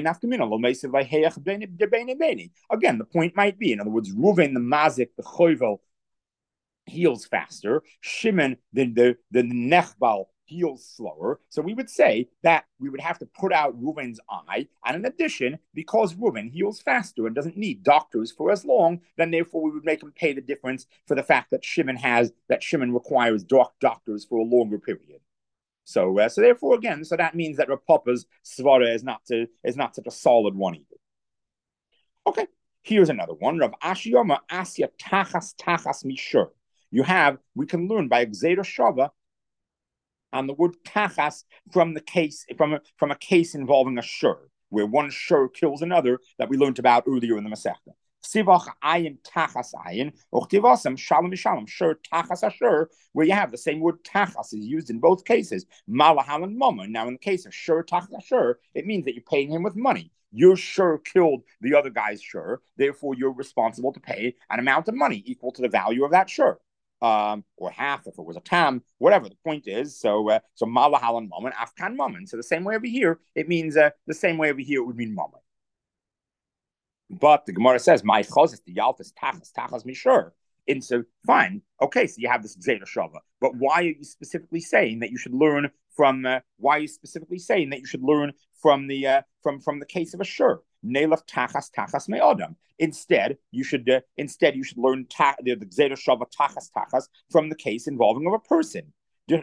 the point might be, in other words, Reuven the mazik, the choivel, heals faster. Shimon, the nechbal, heals slower. So we would say that we would have to put out Reuven's eye. And in addition, because Reuven heals faster and doesn't need doctors for as long, then therefore we would make him pay the difference for the fact that Shimon requires doctors for a longer period. So therefore, again, so that means that Rav Papa's svara is not such a solid one either. Okay, here's another one. Rav Ashiyama Asya Tachas Mishur. We can learn by Gzeira Shava on the word tachas from a case involving a shur, where one shur kills another, that we learned about earlier in the Masechta. Sivach ayin tachas ayin, ochtivasam shalom mishalom shur tachas ashur, where you have the same word tachas is used in both cases. Malahal and mama. Now, in the case of shur tachas ashur, it means that you're paying him with money. Your shur killed the other guy's shur, therefore you're responsible to pay an amount of money equal to the value of that shur. Or half if it was a tam, whatever the point is. So malahal and mammon, afkan mammon. So the same way over here, it means the same way over here it would mean mammon. But the Gemara says, "My chazis the yalfis tachas mishur." fine, okay, so you have this Gzeda Shava, but why are you specifically saying that you should learn from? Why are you specifically saying that you should learn from the case of a shur? Nelaf tachas me'adam. Instead you should learn the Gzeda Shava tachas from the case involving of a person. Where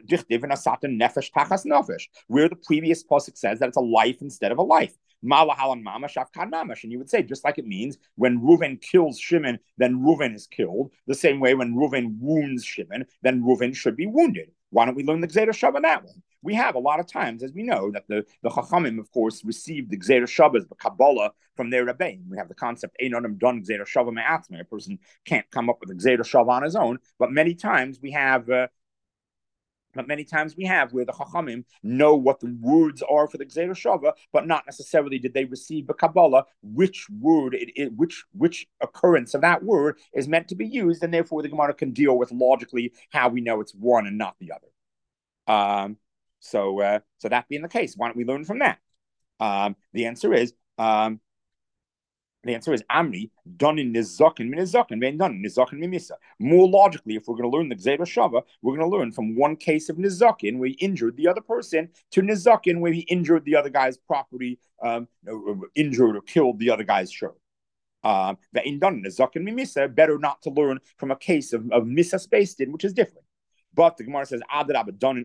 the previous pasuk says that it's a life instead of a life. And you would say, just like it means when Reuven kills Shimon, then Reuven is killed. The same way when Reuven wounds Shimon, then Reuven should be wounded. Why don't we learn the Gzeda Shava that way? We have a lot of times, as we know, that the Chachamim, of course, received the Gzeda Shavas, the Kabbalah, from their Rebbeim. We have the concept, Ein Adam done Gzeda Shava me'atzmei. A person can't come up with a Gzeda Shava on his own, but many times we have where the Chachamim know what the words are for the Gzeda Shava, but not necessarily did they receive the Kabbalah, which word which occurrence of that word is meant to be used, and therefore the Gemara can deal with logically how we know it's one and not the other. So that being the case, why don't we learn from that? The answer is Amri done in Nizakin Minizakin, then done in Nizakin Mimisa. More logically, if we're going to learn the Gzeda Shava, we're going to learn from one case of Nizakin where he injured the other person to Nizakin where he injured the other guy's property, injured or killed the other guy's shirt. Better not to learn from a case of Misa Space did, which is different. But the Gemara says, on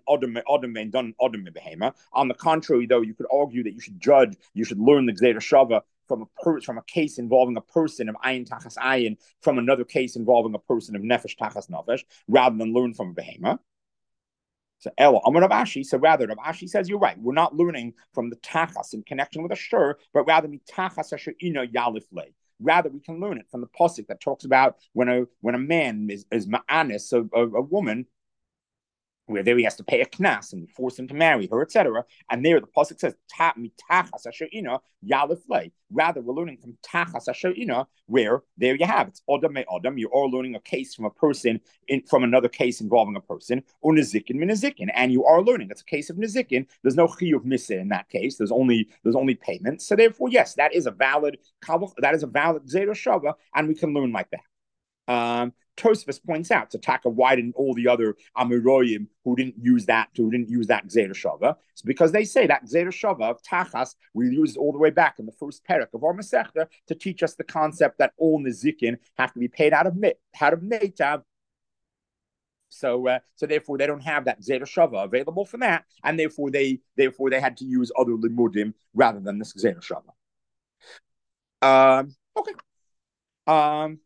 the contrary, though, you could argue that you should learn the Gzeda Shava from a case involving a person of ayin tachas ayin from another case involving a person of nefesh tachas nefesh, rather than learn from a behema. So Ella Amar Rav Ashi. So rather, Rav Ashi says you're right. We're not learning from the tachas in connection with a shur, but rather mitachas asher ino yalifle. Rather, we can learn it from the pasuk that talks about when a man is ma'anis a woman, where there he has to pay a knas and force him to marry her, etc. And there the pasuk says, mitachas asher ina yalifle. Rather, we're learning from tachas asher ina, where there you have it's adam me adam. You are learning a case from a person from another case involving a person, or nezikin min and you are learning it's a case of nezikin. There's no chiyuv misa in that case. There's only payments. So therefore, yes, that is a valid Gzeda Shava, and we can learn like that. Tosfos points out to Taka, why didn't all the other Amiroyim who didn't use that Gzeda Shava? It's because they say that Gzeda Shava of Tachas we used all the way back in the first parak of our Masechta to teach us the concept that all Nezikin have to be paid out of Meitav. So therefore they don't have that Gzeda Shava available for that, and therefore they had to use other limudim rather than this Gzeda Shava. Okay.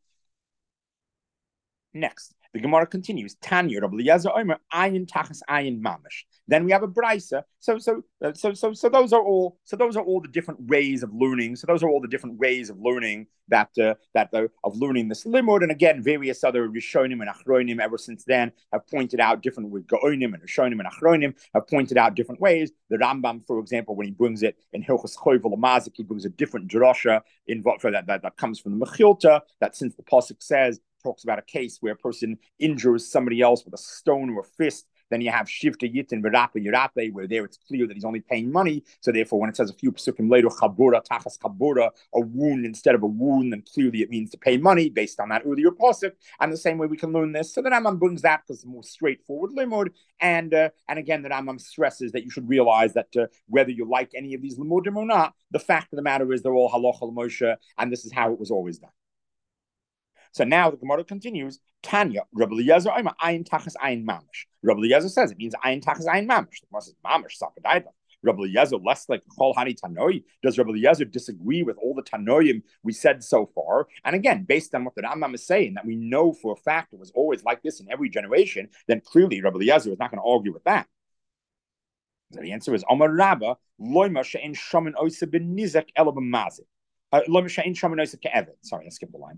Next, the Gemara continues. Tanya, Rabbi Eliezer Omer, ayin tachas ayin mamish. Then we have a brisa. So those are all the different ways of learning. So those are all the different ways of learning of learning this limud. And again, various other Rishonim and Achronim ever since then have pointed out different with Gaonim and Rishonim and Achronim have pointed out different ways. The Rambam, for example, when he brings it in Hilchos Choyvel Mazik, he brings a different drasha that comes from the Mechilta. That since the pasuk says. Talks about a case where a person injures somebody else with a stone or a fist. Then you have Shivta Yitin V'Rapa Yirate, where there it's clear that he's only paying money. So therefore, when it says a few psukim later, Chabura, Tachas Chabura, a wound instead of a wound, then clearly it means to pay money based on that earlier pasuk. And the same way we can learn this. So the Rambam brings that because it's a more straightforward limud. And again, the Rambam stresses that you should realize that whether you like any of these limudim or not, the fact of the matter is they're all halacha l'Moshe, and this is how it was always done. So now the Gemara continues. Tanya, Rabbi Eliezer, ayin tachas ayin mamish. Rabbi Eliezer says it means ayin tachas ayin mamish. The Gemara says mamish sapadaita. Rabbi Eliezer, less like Chol Hani Tanoi. Does Rabbi Eliezer disagree with all the Tanoim we said so far? And again, based on what the Rambam is saying, that we know for a fact it was always like this in every generation, then clearly Rabbi Eliezer is not going to argue with that. So the answer is Amar Rabba, loima she'en shaman oisa ben nizak ela b'mazik. Sorry, I skipped the line.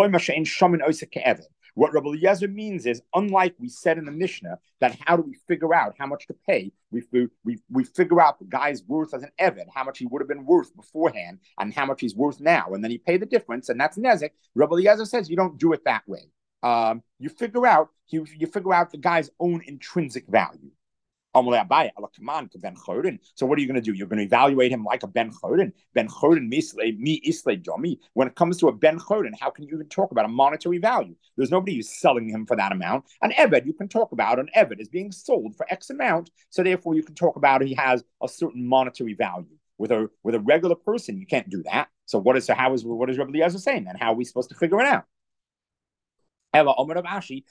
What Rabbi Eliezer means is, unlike we said in the Mishnah, that how do we figure out how much to pay? We figure out the guy's worth as an Eved, how much he would have been worth beforehand, and how much he's worth now, and then you pay the difference, and that's Nezek. Rabbi Eliezer says you don't do it that way. You figure out the guy's own intrinsic value. So what are you going to do? You're going to evaluate him like a ben chorin. Ben chorin mi isle domi. When it comes to a ben chorin, how can you even talk about a monetary value? There's nobody who's selling him for that amount. An eved, you can talk about an eved is being sold for X amount. So therefore, you can talk about he has a certain monetary value. With a regular person, you can't do that. So what is Rabbi Eliezer saying then? How are we supposed to figure it out? Ella Omer of Ashi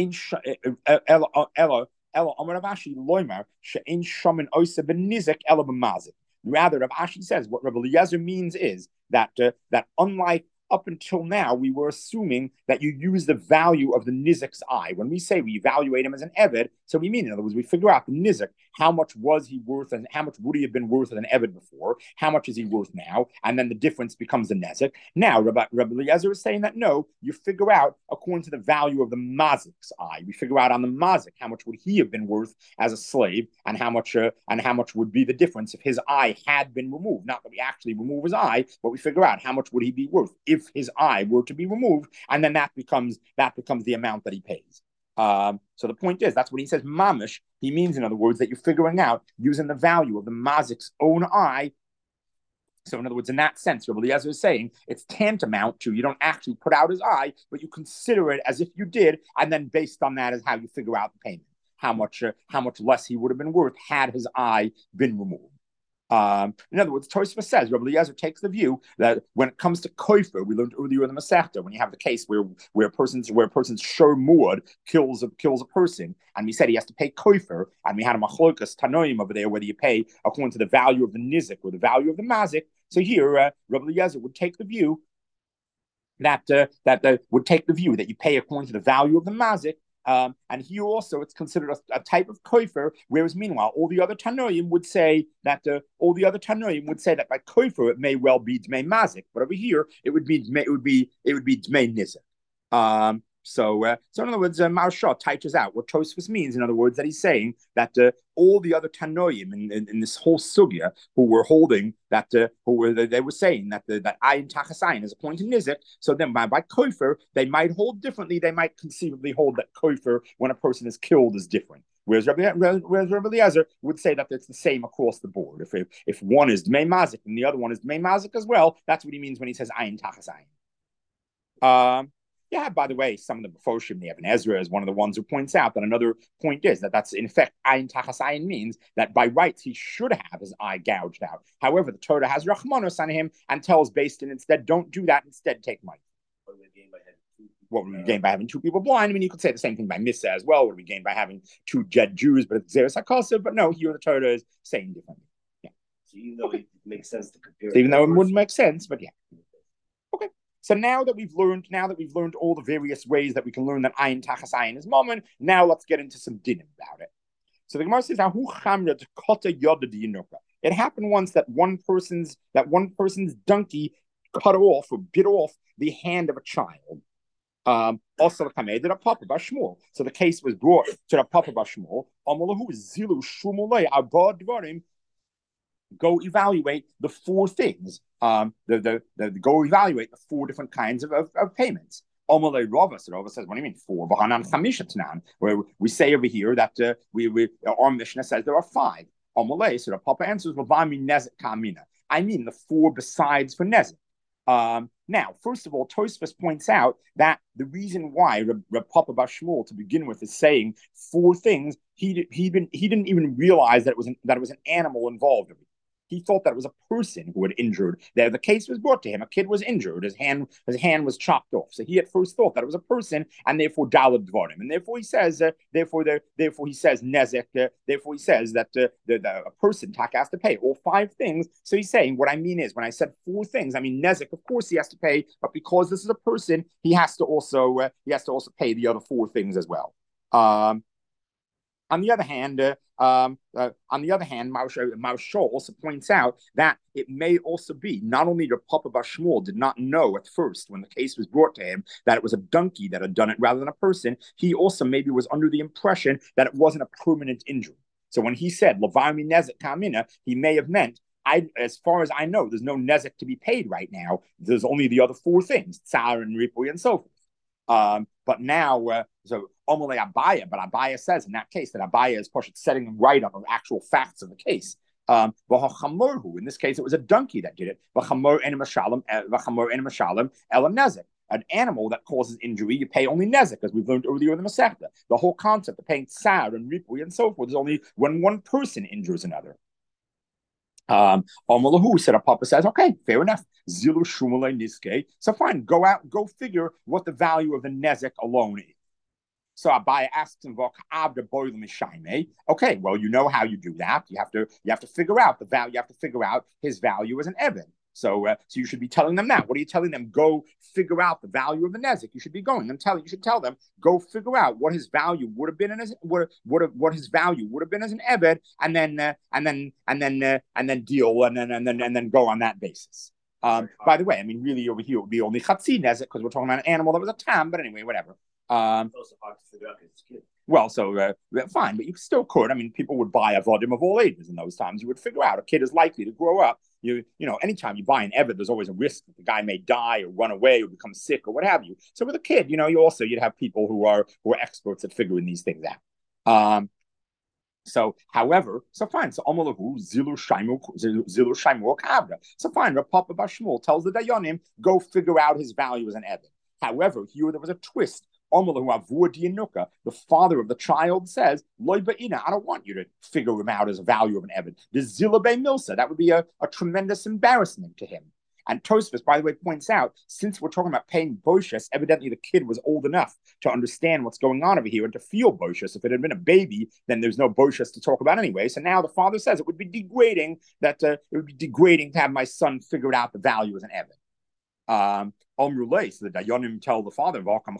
Ella Omer of Ashi Loimer she'ein shaman oisa benizik ella b'mazik. Rather, Rav Ashi says what Rabbi Eliezer means is that that unlike up until now, we were assuming that you use the value of the nizik's eye. When we say we evaluate him as an eved, so we mean, in other words, we figure out the nizik, how much was he worth and how much would he have been worth as an eved before, how much is he worth now, and then the difference becomes the nezik. Now, Rabbi Eliezer is saying that no, you figure out according to the value of the mazik's eye. We figure out on the mazik how much would he have been worth as a slave, and how much would be the difference if his eye had been removed. Not that we actually remove his eye, but we figure out how much would he be worth if his eye were to be removed, and then that becomes the amount that he pays. So the point is, that's what he says, mamish. He means, in other words, that you're figuring out using the value of the mazik's own eye. So in other words, in that sense, Rabbi Eliezer is saying it's tantamount to you don't actually put out his eye, but you consider it as if you did, and then based on that is how you figure out the payment, how much less he would have been worth had his eye been removed. In other words, Tosfos says, Rabbi Eliezer takes the view that when it comes to koifer, we learned earlier in the Masechta, when you have the case where a person's shor muad kills a person, and we said he has to pay koifer, and we had a machlokas tanoim over there, whether you pay according to the value of the nizik or the value of the mazik. So here, Rabbi Eliezer would take the view that you pay according to the value of the mazik. And here also it's considered a type of koifer, whereas meanwhile all the other tanoim would say that by koifer it may well be dmei mazik, but over here it would be dmei nizik. So in other words, Maharsha touches out what Tosfos means. In other words, that he's saying that all the other Tanoim in this whole sugya who were holding that, they were saying that that ayin tachas ayin is a point in nizik. So then by koifer, they might hold differently. They might conceivably hold that koifer when a person is killed is different. Whereas Rabbi Eliezer would say that it's the same across the board. If one is dmei mazik and the other one is dmei mazik as well, that's what he means when he says ayin tachas ayin. Yeah, by the way, some of the Mefoshim, the Ibn Ezra is one of the ones who points out that another point is that that's in effect ayin tachas ayin means that by rights he should have his eye gouged out. However, the Torah has rachmanos on him and tells Beis Din instead, don't do that. Instead, take money. What would we gain by having two people blind? I mean, you could say the same thing by Missa as well. What would we gain by having two dead Jews? But it's Zeres HaKosov. But no, here the Torah is saying differently. Yeah. So even though it makes sense to compare, so even though it wouldn't make sense, but yeah. Okay. So now that we've learned all the various ways that we can learn that ayin tachas ayin is moment, now let's get into some dinim about it. So the Gemara says, it happened once that one person's donkey cut off or bit off the hand of a child. Also, the Papa Bashmul. So the case was brought to the Papa Bashmul. Go evaluate the four things. Go evaluate the four different kinds of payments. Omalei Rava, so Rava says, what do you mean four? Where we say over here that our Mishnah says there are five. Omalei, so the Papa answers, I mean the four besides for Nezek. Now, first of all, Tosfos points out that the reason why Reb Papa Bashmul to begin with is saying four things, he didn't even realize that it was an animal involved. He thought that it was a person who had injured. The case was brought to him. A kid was injured. His hand was chopped off. So he at first thought that it was a person, and therefore dalad dvarim. And therefore he says, therefore he says nezek. Therefore he says that a person has to pay all five things. So he's saying what I mean is when I said four things, I mean nezek. Of course he has to pay, but because this is a person, he has to also pay the other four things as well. On the other hand, Maharsha also points out that it may also be not only the Papa Bashmul did not know at first when the case was brought to him that it was a donkey that had done it rather than a person. He also maybe was under the impression that it wasn't a permanent injury. So when he said Lavami Nezek Kamina, he may have meant as far as I know, there's no nezek to be paid right now. There's only the other four things, tsar and ripui and so forth. But now, so Omele Abaya, but Abaya says in that case that Abaya is setting them right on the actual facts of the case. In this case, it was a donkey that did it. An animal that causes injury, you pay only nezek, as we've learned earlier in the Masechta. The whole concept of paying tsar and ripui and so forth is only when one person injures another. Omalahu said, a papa says, okay, fair enough. Zilu shumale niske. So fine, go out, go figure what the value of the nezek alone is. So Abaya asks him, okay, well, you know how you do that. You have to figure out the value. You have to figure out his value as an Evan. So you should be telling them that. What are you telling them? Go figure out the value of the nezek. You should be going. You should tell them, go figure out what his value would have been as what his value would have been as an Eved, and then deal and then go on that basis. By the way, I mean, really over here it would be only chatzi nezek because we're talking about an animal that was a tam. But anyway, whatever. It's also hard to figure out because it's a kid. Well, so fine, but you still could. I mean, people would buy avodim of all ages in those times. You would figure out a kid is likely to grow up. You know, anytime you buy an eved, there's always a risk that the guy may die or run away or become sick or what have you. So with a kid, you know, you'd have people who are experts at figuring these things out. So fine. So Amalahu Zilu Shaimur Kabra. So fine. Rav Papa bar Shmuel tells the Dayanim, go figure out his value as an eved. However, here there was a twist. The father of the child says, I don't want you to figure him out as a value of an Eved. The Zilabe Milsa, that would be a tremendous embarrassment to him. And Tosfos, by the way, points out, since we're talking about paying Boshas, evidently the kid was old enough to understand what's going on over here and to feel Boshas. If it had been a baby, then there's no Boshas to talk about anyway. So now the father says it would be degrading to have my son figure out the value as an Eved. So the Dayanim tell the father,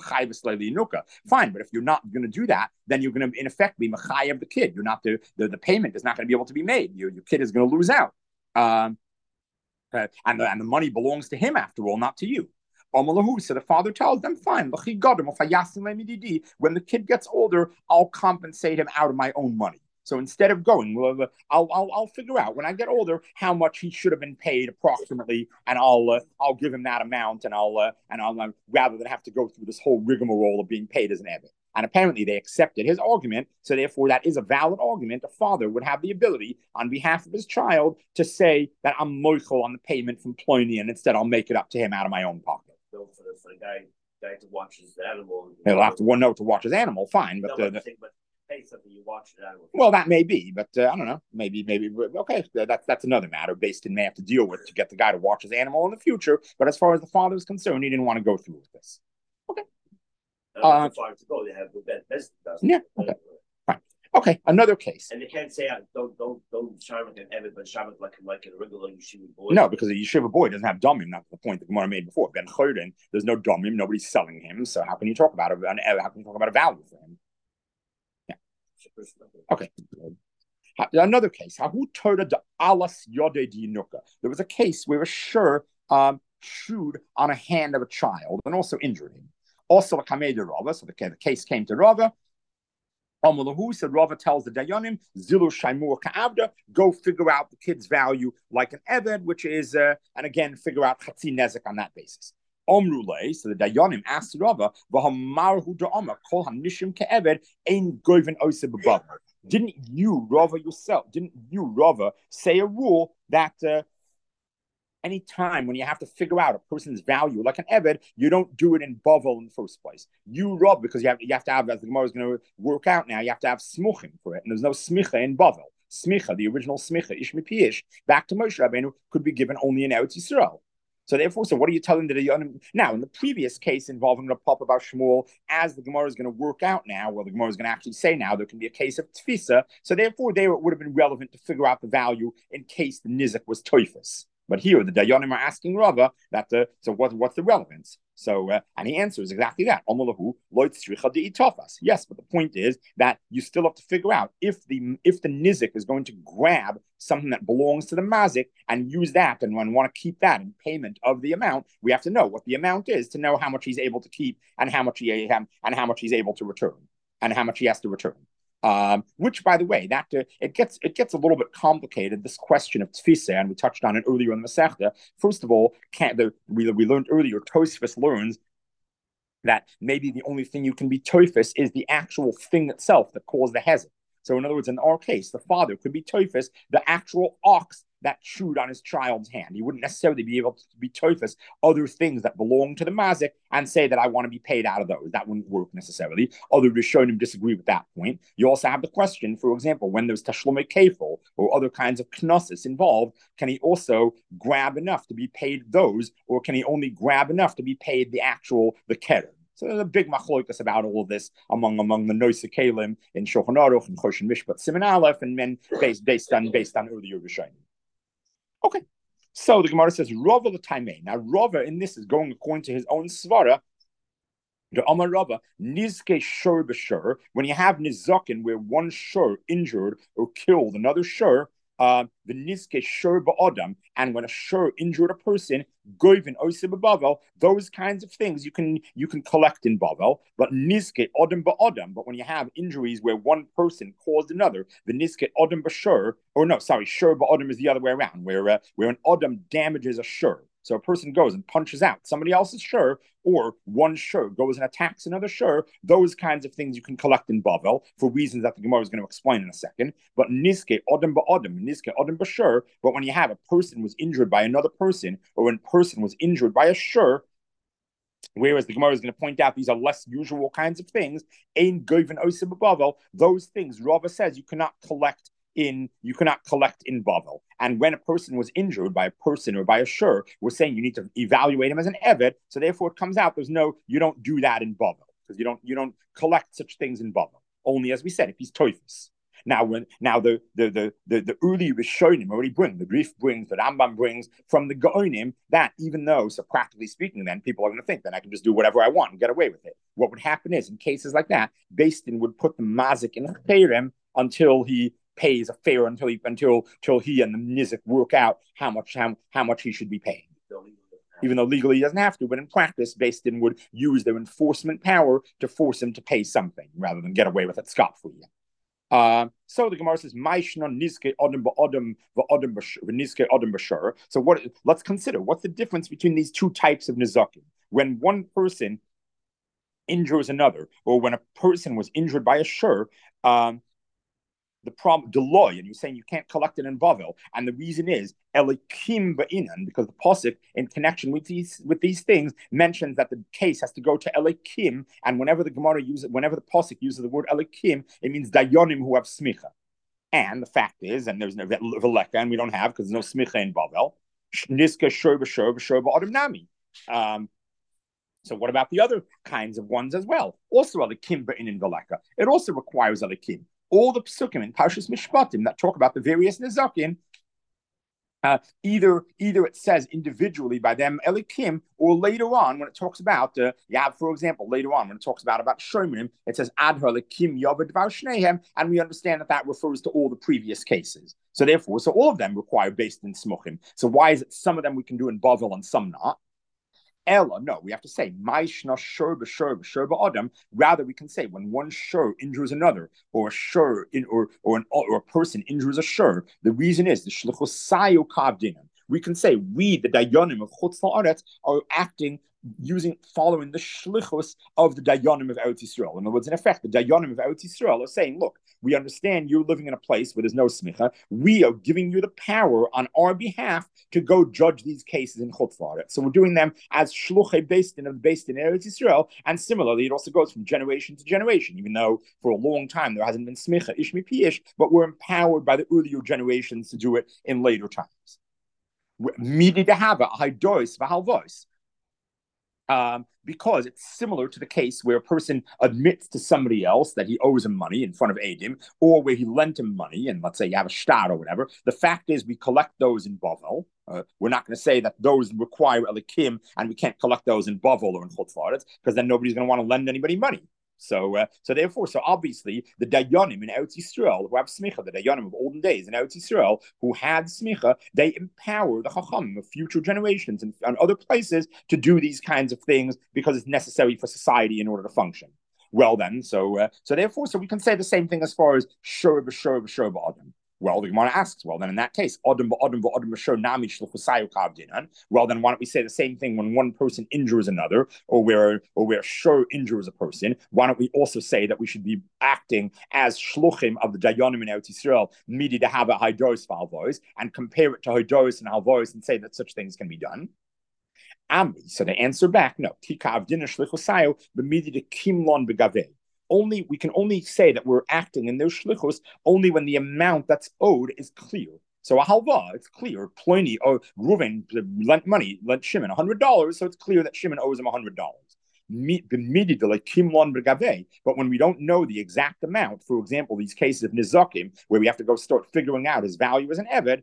fine, but if you're not going to do that, then you're going to, in effect, be mechayev the kid. You're not the payment is not going to be able to be made. Your kid is going to lose out. And the money belongs to him after all, not to you. So the father tells them, fine, when the kid gets older, I'll compensate him out of my own money. So instead of going, I'll figure out when I get older how much he should have been paid approximately, and I'll give him that amount, and I'll rather than have to go through this whole rigmarole of being paid as an Eved. And apparently they accepted his argument, so therefore that is a valid argument. A father would have the ability, on behalf of his child, to say that I'm moichel on the payment from Pliny, and instead I'll make it up to him out of my own pocket. So for the guy to watch his animal, he'll have to to watch his animal, fine, but pay something you watch it animal. Well, that may be, but I don't know. Maybe okay. That's another matter. Basin may have to deal with to get the guy to watch his animal in the future. But as far as the father is concerned, he didn't want to go through with this. Okay. Far to go. They have the best. Yeah. Okay. Fine. Okay. Another case. And they can't say don't sharmak and Eved, but sharmak like a regular yeshiva boy. No, because a yeshiva boy doesn't have domim. That's the point the Gemara made before. Ben Chayrin, there's no domim. Nobody's selling him. So how can you talk about how can you talk about a value for him? Okay. Another case. There was a case where a shur chewed on a hand of a child and also injured him. Also, so the case came to Rava. Said Rava tells the Dayanim, Zilu Shaimur Ka'avda, go figure out the kid's value like an Eved, which is, and again, figure out Chatzi Nezek on that basis. Omrule, so the Dayanim asked Rava, Vahamarhu da'ama, kol hamnishim ke'eved, ein goivin ose b'bava. Didn't you, Rava, say a rule that any time when you have to figure out a person's value, like an Eved, you don't do it in Bavel in the first place. You, Rava, because you have to have, as the Gemara is going to work out now, you have to have smuchim for it, and there's no smicha in Bavel. Smicha, the original smicha, Ishmi Piyish, back to Moshe Rabbeinu, could be given only in Eretz Yisrael. So therefore, what are you telling the Dayanim? Now, in the previous case involving the Papa bar Shmuel, as the Gemara is going to work out now, well, the Gemara is going to actually say now, there can be a case of Tfisa. So therefore, there it would have been relevant to figure out the value in case the Nizik was Toifus. But here, the Dayanim are asking Rava that so what's the relevance? So, and he answers exactly that. Yes, but the point is that you still have to figure out if the nizik is going to grab something that belongs to the mazik and use that and want to keep that in payment of the amount, we have to know what the amount is to know how much he's able to keep and how much he's able to return and how much he has to return. Which, by the way, that it gets a little bit complicated. This question of tfisa, and we touched on it earlier in the Masechta. First of all, we learned earlier. Tosfos learns that maybe the only thing you can be toifus is the actual thing itself that caused the hezek. So in other words, in our case, the father could be toifus, the actual ox that chewed on his child's hand. He wouldn't necessarily be able to be toifus other things that belong to the mazik and say that I want to be paid out of those. That wouldn't work necessarily. Other Rishonim disagree with that point. You also have the question, for example, when there's tashlumei kefil or other kinds of knossos involved, can he also grab enough to be paid those, or can he only grab enough to be paid the keren? So there's a big machlokas about all of this among the Noisa Kalim in Shulchan Aruch and Choshen Mishpat Siman Aleph, and men based on earlier Rishonim. Okay, so the Gemara says Rava l'taimei. Now Rava in this is going according to his own svara. The Amar Rava nizke shur b'shur. When you have nizakin where one shur injured or killed another shur, the nizke shur ba'adam, and when a shur injured a person, goivin oisib bavel, those kinds of things you can collect in bavel. But nizke adam ba'adam, but when you have injuries where one person caused another, the nizke adam b'shur, or no, sorry, shur ba'adam is the other way around, where an adam damages a shur. So a person goes and punches out somebody else's shur, or one shur goes and attacks another shur. Those kinds of things you can collect in Bavel for reasons that the Gemara is going to explain in a second. But niske odem ba'odem, niske odem b'shur. But when you have a person was injured by another person, or when a person was injured by a shur, whereas the Gemara is going to point out these are less usual kinds of things, ein goivin osim b'Bavel, those things Rava says you cannot collect in Bavel. And when a person was injured by a person or by a shur, we're saying you need to evaluate him as an eved. So therefore it comes out you don't do that in Bavel, because you don't collect such things in Bavel. Only, as we said, if he's toifus. Now the early Rishonim already bring, the Rif brings, the Rambam brings from the Gaonim, that even though, so practically speaking, then people are going to think that I can just do whatever I want and get away with it. What would happen is, in cases like that, Beis Din would put the mazik in a cherem until he pays a fair, until he and the nizik work out how much he should be paying. Even though legally he doesn't have to, but in practice, Beis Din would use their enforcement power to force him to pay something rather than get away with it scot-free. So the Gemara says, so let's consider what's the difference between these two types of nizakim. When one person injures another, or when a person was injured by a shur, the problem, Deloy, and you're saying you can't collect it in Bavel, and the reason is Elikim Ba'inan, because the Pasuk in connection with these things mentions that the case has to go to Elikim, and whenever the Pasuk uses the word Elikim, it means Dayonim who have smicha. And the fact is, and there's no Veleka, and we don't have because there's no smicha in Bavel. Niska Shur B'Adam Nami. So what about the other kinds of ones as well? Also Elikim Ba'inan Veleka. It also requires Elikim. All the psukim in Parshas Mishpatim that talk about the various nizakim, either it says individually by them elikim, or later on when it talks about for example, later on when it talks about shomrim, it says ad elikim yavad dvar shnehem, and we understand that refers to all the previous cases. So therefore, all of them require Beis Din smuchim. So why is it some of them we can do in Bavel and some not? Ella, no, we have to say Maishna shur b'shur ba'adam. Rather, we can say when one shur injures another, or a shur or a person injures a shur. The reason is the shlichus sayu kavdinim. We can say we, the dayanim of Chutz La'aretz, are acting following the shlichus of the dayanim of Eretz Yisrael. In other words, in effect, the dayanim of Eretz Yisrael are saying, look, we understand you're living in a place where there's no smicha. We are giving you the power on our behalf to go judge these cases in Chutz La'aretz. So we're doing them as shluchei Beis Din of Beis Din Eretz Yisrael, and similarly, it also goes from generation to generation, even though for a long time there hasn't been smicha, ishmi piish, but we're empowered by the earlier generations to do it in later times. Midi dehava, haidois v'halvois. Because it's similar to the case where a person admits to somebody else that he owes him money in front of Adim, or where he lent him money, and let's say you have a shtar or whatever. The fact is we collect those in Bavel. We're not going to say that those require Elikim, and we can't collect those in Bavel or in Chutz La'aretz, because then nobody's going to want to lend anybody money. So obviously the Dayanim in Eretz Yisrael who have smicha, the Dayanim of olden days in Eretz Yisrael who had smicha, they empower the Chacham of future generations and other places to do these kinds of things because it's necessary for society in order to function. Well then, so we can say the same thing as far as shur b'shur b'adam. Well, the Gemara asks, well, then in that case, well, then why don't we say the same thing when one person injures another, or where shur injures a person? Why don't we also say that we should be acting as shluchim of the Dayanim in Eretz Yisrael, midi to have a hydros valvos, and compare it to hydros and halvos and say that such things can be done? So the answer back, no. Only we can only say that we're acting in those shlichus only when the amount that's owed is clear. So a halva, it's clear. Pliny or Reuven lent money, lent Shimon $100, so it's clear that Shimon owes him $100. But when we don't know the exact amount, for example, these cases of nizakim, where we have to go start figuring out his value as an eved,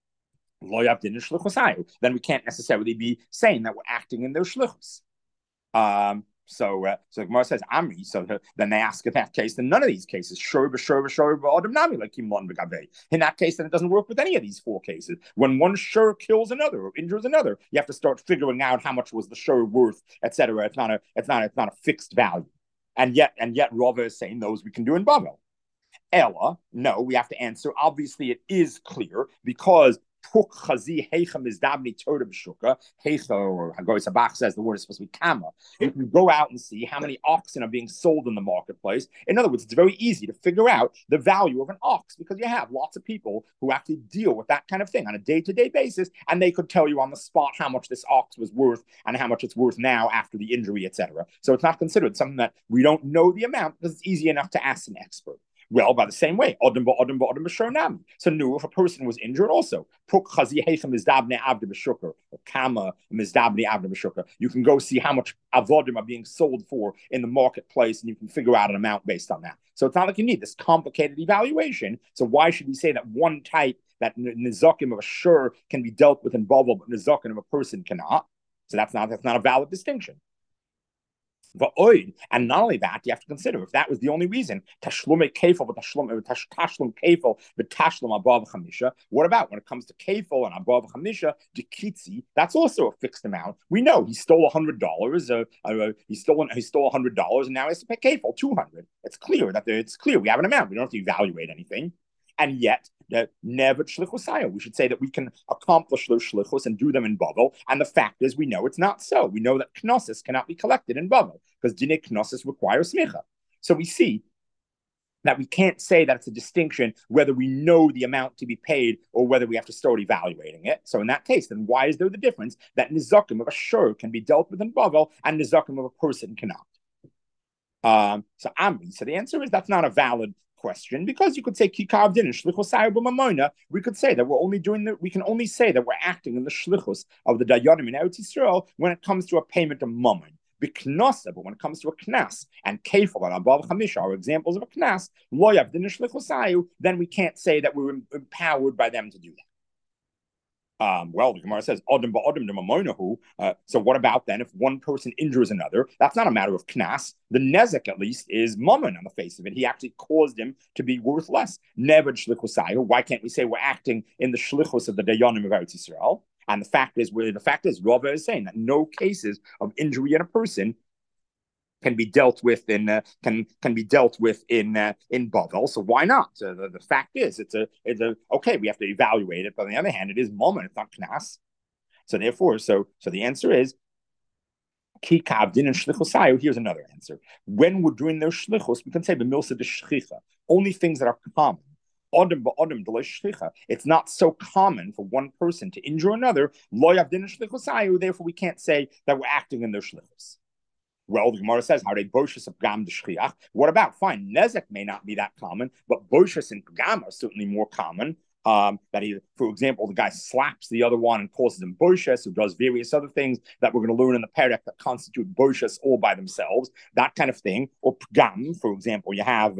then we can't necessarily be saying that we're acting in those shlichus. So Gemara says Amri. So then they ask in that case, then none of these cases, like in that case, then it doesn't work with any of these four cases. When one shur kills another or injures another, you have to start figuring out how much was the shur worth, etc. It's not a fixed value. And yet Rava is saying those we can do in Bavel. Ella, no, we have to answer. Obviously, it is clear because Puk chazi heichem is dabni toda b'shuka. Heicha, or Hagoy Sabach says the word is supposed to be kama. You can go out and see how many oxen are being sold in the marketplace. In other words, it's very easy to figure out the value of an ox because you have lots of people who actually deal with that kind of thing on a day-to-day basis, and they could tell you on the spot how much this ox was worth and how much it's worth now after the injury, etc. So it's not considered something that we don't know the amount because it's easy enough to ask an expert. Well, by the same way, so no, if a person was injured, also you can go see how much avodim are being sold for in the marketplace, and you can figure out an amount based on that. So it's not like you need this complicated evaluation. So why should we say that one type, that nizakim of a shur, can be dealt with in bavel, but nizakim of a person cannot? So that's not a valid distinction. And not only that, you have to consider if that was the only reason, tashlum kefil, but tashlum kefil, but tashlum above chamisha. What about when it comes to kefil and above chamisha, dekitzi? That's also a fixed amount. We know he stole $100. He stole $100, and now he has to pay kefil $200. It's clear we have an amount. We don't have to evaluate anything. And yet, never shlichusaya. We should say that we can accomplish those shlichus and do them in Bavel. And the fact is, we know it's not so. We know that knossos cannot be collected in Bavel because dinei knossos requires smicha. So we see that we can't say that it's a distinction whether we know the amount to be paid or whether we have to start evaluating it. So in that case, then why is there the difference that nizakim of a shur can be dealt with in Bavel and nizakim of a person cannot? So the answer is that's not a valid question because you could say kikavdin and shlichus b'mamoina. We could say that we can only say that we're acting in the shlichus of the dayanim in Eretz Yisrael when it comes to a payment of mammon. B'knasa, but when it comes to a knas and kefil and above chamisha are examples of a knas, lo yavdin shlichus, then we can't say that we're empowered by them to do that. Well, the Gemara says, Adam ba'adam de mamonahu. So what about then if one person injures another? That's not a matter of knas. The nezek, at least, is mammon on the face of it. He actually caused him to be worth less. Never shlichusayu. Why can't we say we're acting in the shlichus of the dayanim of Eretz Yisrael? And the fact is, Rava is saying that no cases of injury in a person can be dealt with in Bavel. So why not? The fact is, it's okay. We have to evaluate it, but on the other hand, it is moment. It's not knas. So therefore, so the answer is ki kavdin and shlichusayu. Here's another answer. When we're doing those shlichus, we can say b'milsa de shchicha. Only things that are common. It's not so common for one person to injure another. Lo yavdin and shlichusayu. Therefore, we can't say that we're acting in their shlichus. Well, the Gemara says, how they boshus of gam de shchiach. What about? Fine, nezek may not be that common, but boshus and gam are certainly more common. For example, the guy slaps the other one and causes him boshus, who does various other things that we're going to learn in the perek that constitute boshus all by themselves, that kind of thing. Or pgam, for example, you have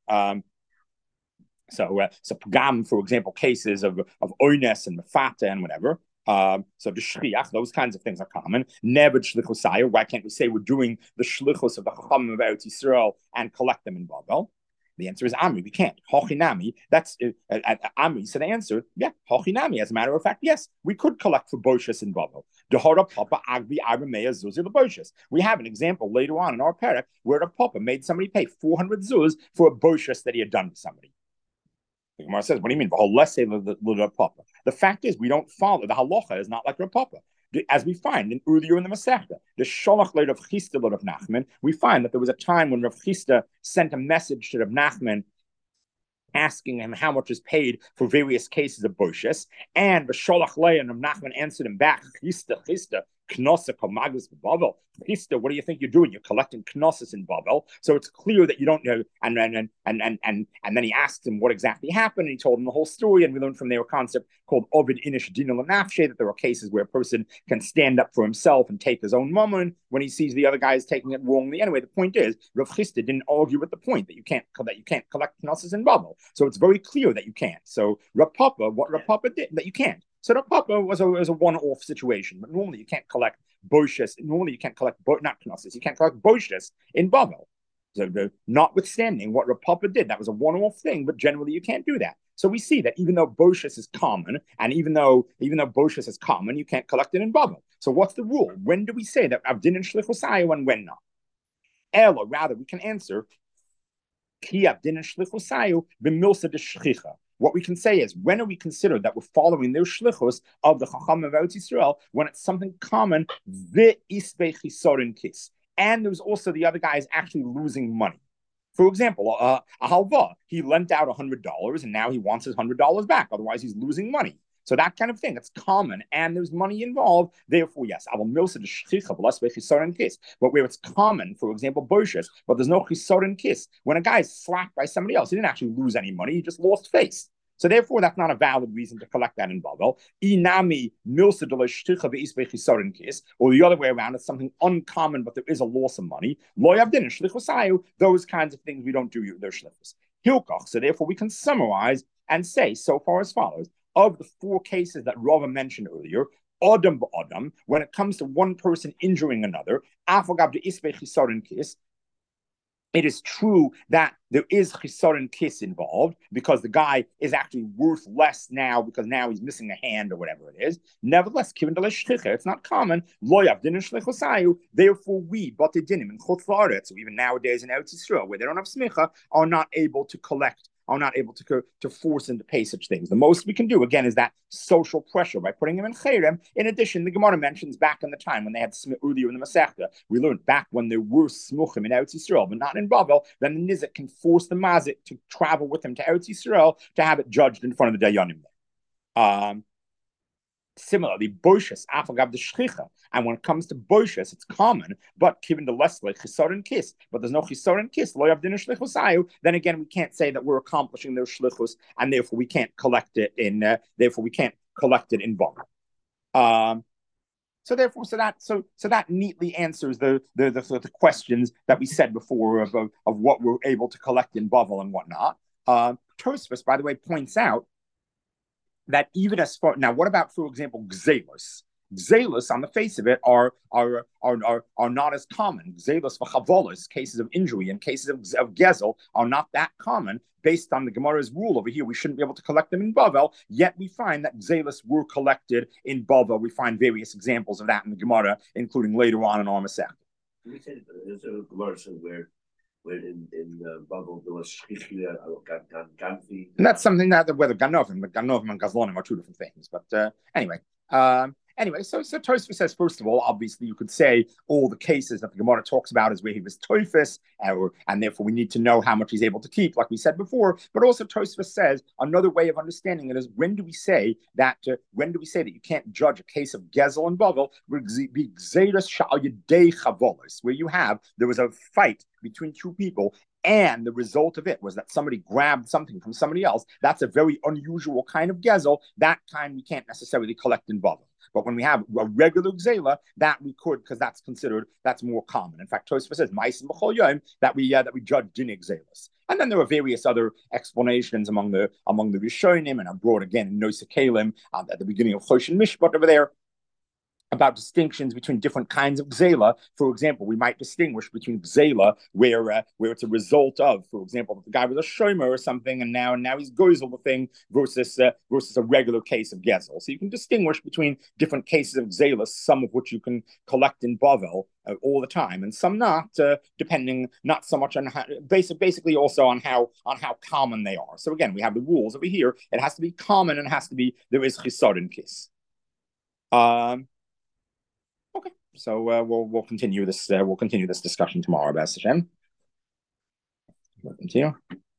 pgam, for example, cases of oines and mefata and whatever. So the shliach, those kinds of things are common. Never shlichusaya. Why can't we say we're doing the shlichus of the chachamim of Eretz Yisrael and collect them in Bavel? The answer is Amri. We can't. Hochinami. That's Amri. So the answer, yeah, Hochinami. As a matter of fact, yes, we could collect for boshus in Bavel. Dehora papa agbi arbameya zuzi leboshus. We have an example later on in our parak where the papa made somebody pay 400 zuz for a boshus that he had done to somebody. The Gemara says, what do you mean? The fact is, we don't follow. The halacha is not like Rav Papa. As we find earlier in the Masechta, the Sholach Rav Chisda Rav Nachman, we find that there was a time when Rav Chisda sent a message to Rav Nachman asking him how much is paid for various cases of Boshes, and the Sholach Leah and Rav Nachman answered him back, Chisda, Knossa Komagus Babel. Chisda, what do you think you're doing? You're collecting Knossos in Babel. So it's clear that you don't know. And then he asked him what exactly happened, and he told him the whole story. And we learned from there a concept called Ovid Inish Dina Lanafshe, that there are cases where a person can stand up for himself and take his own mammon when he sees the other guy is taking it wrongly. Anyway, the point is, Rav Chisda didn't argue with the point that you can't collect Knossos in Babel. So it's very clear that you can't. So Rav Papa, what Rav Papa did, that you can't. So the Papa was a one-off situation, but normally you can't collect Boshes. Normally you can't collect not Knossos. You can't collect Boshes in Babel. So notwithstanding what Rav Papa did, that was a one-off thing, but generally you can't do that. So we see that even though Boshes is common, and even though Boshes is common, you can't collect it in Babel. So what's the rule? When do we say that Avdin and Shlichusayu and when not? Or rather, we can answer Ki Avdin and Shlichusayu b'milsa de Shchicha. What we can say is, when are we considered that we're following their shlichus of the Chacham of Eretz Yisrael, when it's something common, the isbei chisorin kis, and there's also the other guy is actually losing money. For example, a halva, he lent out $100 and now he wants his $100 back. Otherwise, he's losing money. So that kind of thing, it's common, and there's money involved. Therefore, yes, but where it's common, for example, Boshes, but there's no chisorin kiss. When a guy is slapped by somebody else, he didn't actually lose any money; he just lost face. So therefore, that's not a valid reason to collect that in Babel. Inami milsa de chisorin kiss, or the other way around, it's something uncommon, but there is a loss of money. Those kinds of things we don't do their shlichus. Hilkach. So therefore, we can summarize and say so far as follows. Of the four cases that Rava mentioned earlier, Adam ba'Adam, when it comes to one person injuring another, Afagab de isbe chisorin kiss, it is true that there is chisorin kiss involved because the guy is actually worth less now because now he's missing a hand or whatever it is. Nevertheless, it's not common. Therefore, we, Batedinim in Chutz La'aretz, so even nowadays in Eretz Yisrael, where they don't have smicha, are not able to collect, are not able to force him to pay such things. The most we can do, again, is that social pressure by putting him in cherem. In addition, the Gemara mentions back in the time when they had earlier in the Masechta, we learned back when there were smuchim in Eretz Yisrael, but not in Babel, then the Nizik can force the Mazik to travel with him to Eretz Yisrael to have it judged in front of the Dayanim. Similarly, Boshes, Afagab the Shchicha. And when it comes to Boshes, it's common, but given the less like Chisorin Kiss, but there's no Chisorin Kiss, Lo Yavdin Shlichusayu, then again, we can't say that we're accomplishing their Shlichus, and therefore we can't collect it in Babel. So that neatly answers the questions that we said before of what we're able to collect in Babel and whatnot. Tosfos, by the way, points out that even as far now, what about, for example, gzelos? Gzelos, on the face of it, are not as common. Gzelos v'chavolos, cases of injury and cases of gezel, are not that common. Based on the Gemara's rule over here, we shouldn't be able to collect them in Bavel. Yet we find that gzelos were collected in Bavel. We find various examples of that in the Gemara, including later on in our Masechta. We said there's a Gemara where in Babel there was Shchichia, Ganfi. And that's something that whether Ganovim and Gazlonim are two different things. But anyway, so Tosfos says, first of all, obviously you could say all the cases that the Gemara talks about is where he was Toifus, and therefore we need to know how much he's able to keep, like we said before. But also Tosfos says another way of understanding it is when do we say that you can't judge a case of Gezel and Bavel where there was a fight between two people, and the result of it was that somebody grabbed something from somebody else. That's a very unusual kind of gezel. That kind we can't necessarily collect in Bavel. But when we have a regular gzela, that we could, because that's more common. In fact, Tosfos says that we judge dinig gzelas. And then there are various other explanations among the Rishonim, and I brought again in Nosa Kalim at the beginning of Choshen Mishpat over there. about distinctions between different kinds of gzela. For example, we might distinguish between gzela where it's a result of, for example, the guy was a shomer or something, and now he's gozel the thing versus a regular case of gezel. So you can distinguish between different cases of gzela, some of which you can collect in Bavel all the time, and some not, depending not so much on how, basically also on how common they are. So again, we have the rules over here. It has to be common and it has to be there is chisar in kiss. Okay, so we'll continue this discussion tomorrow, Bas Hashem. Welcome to you.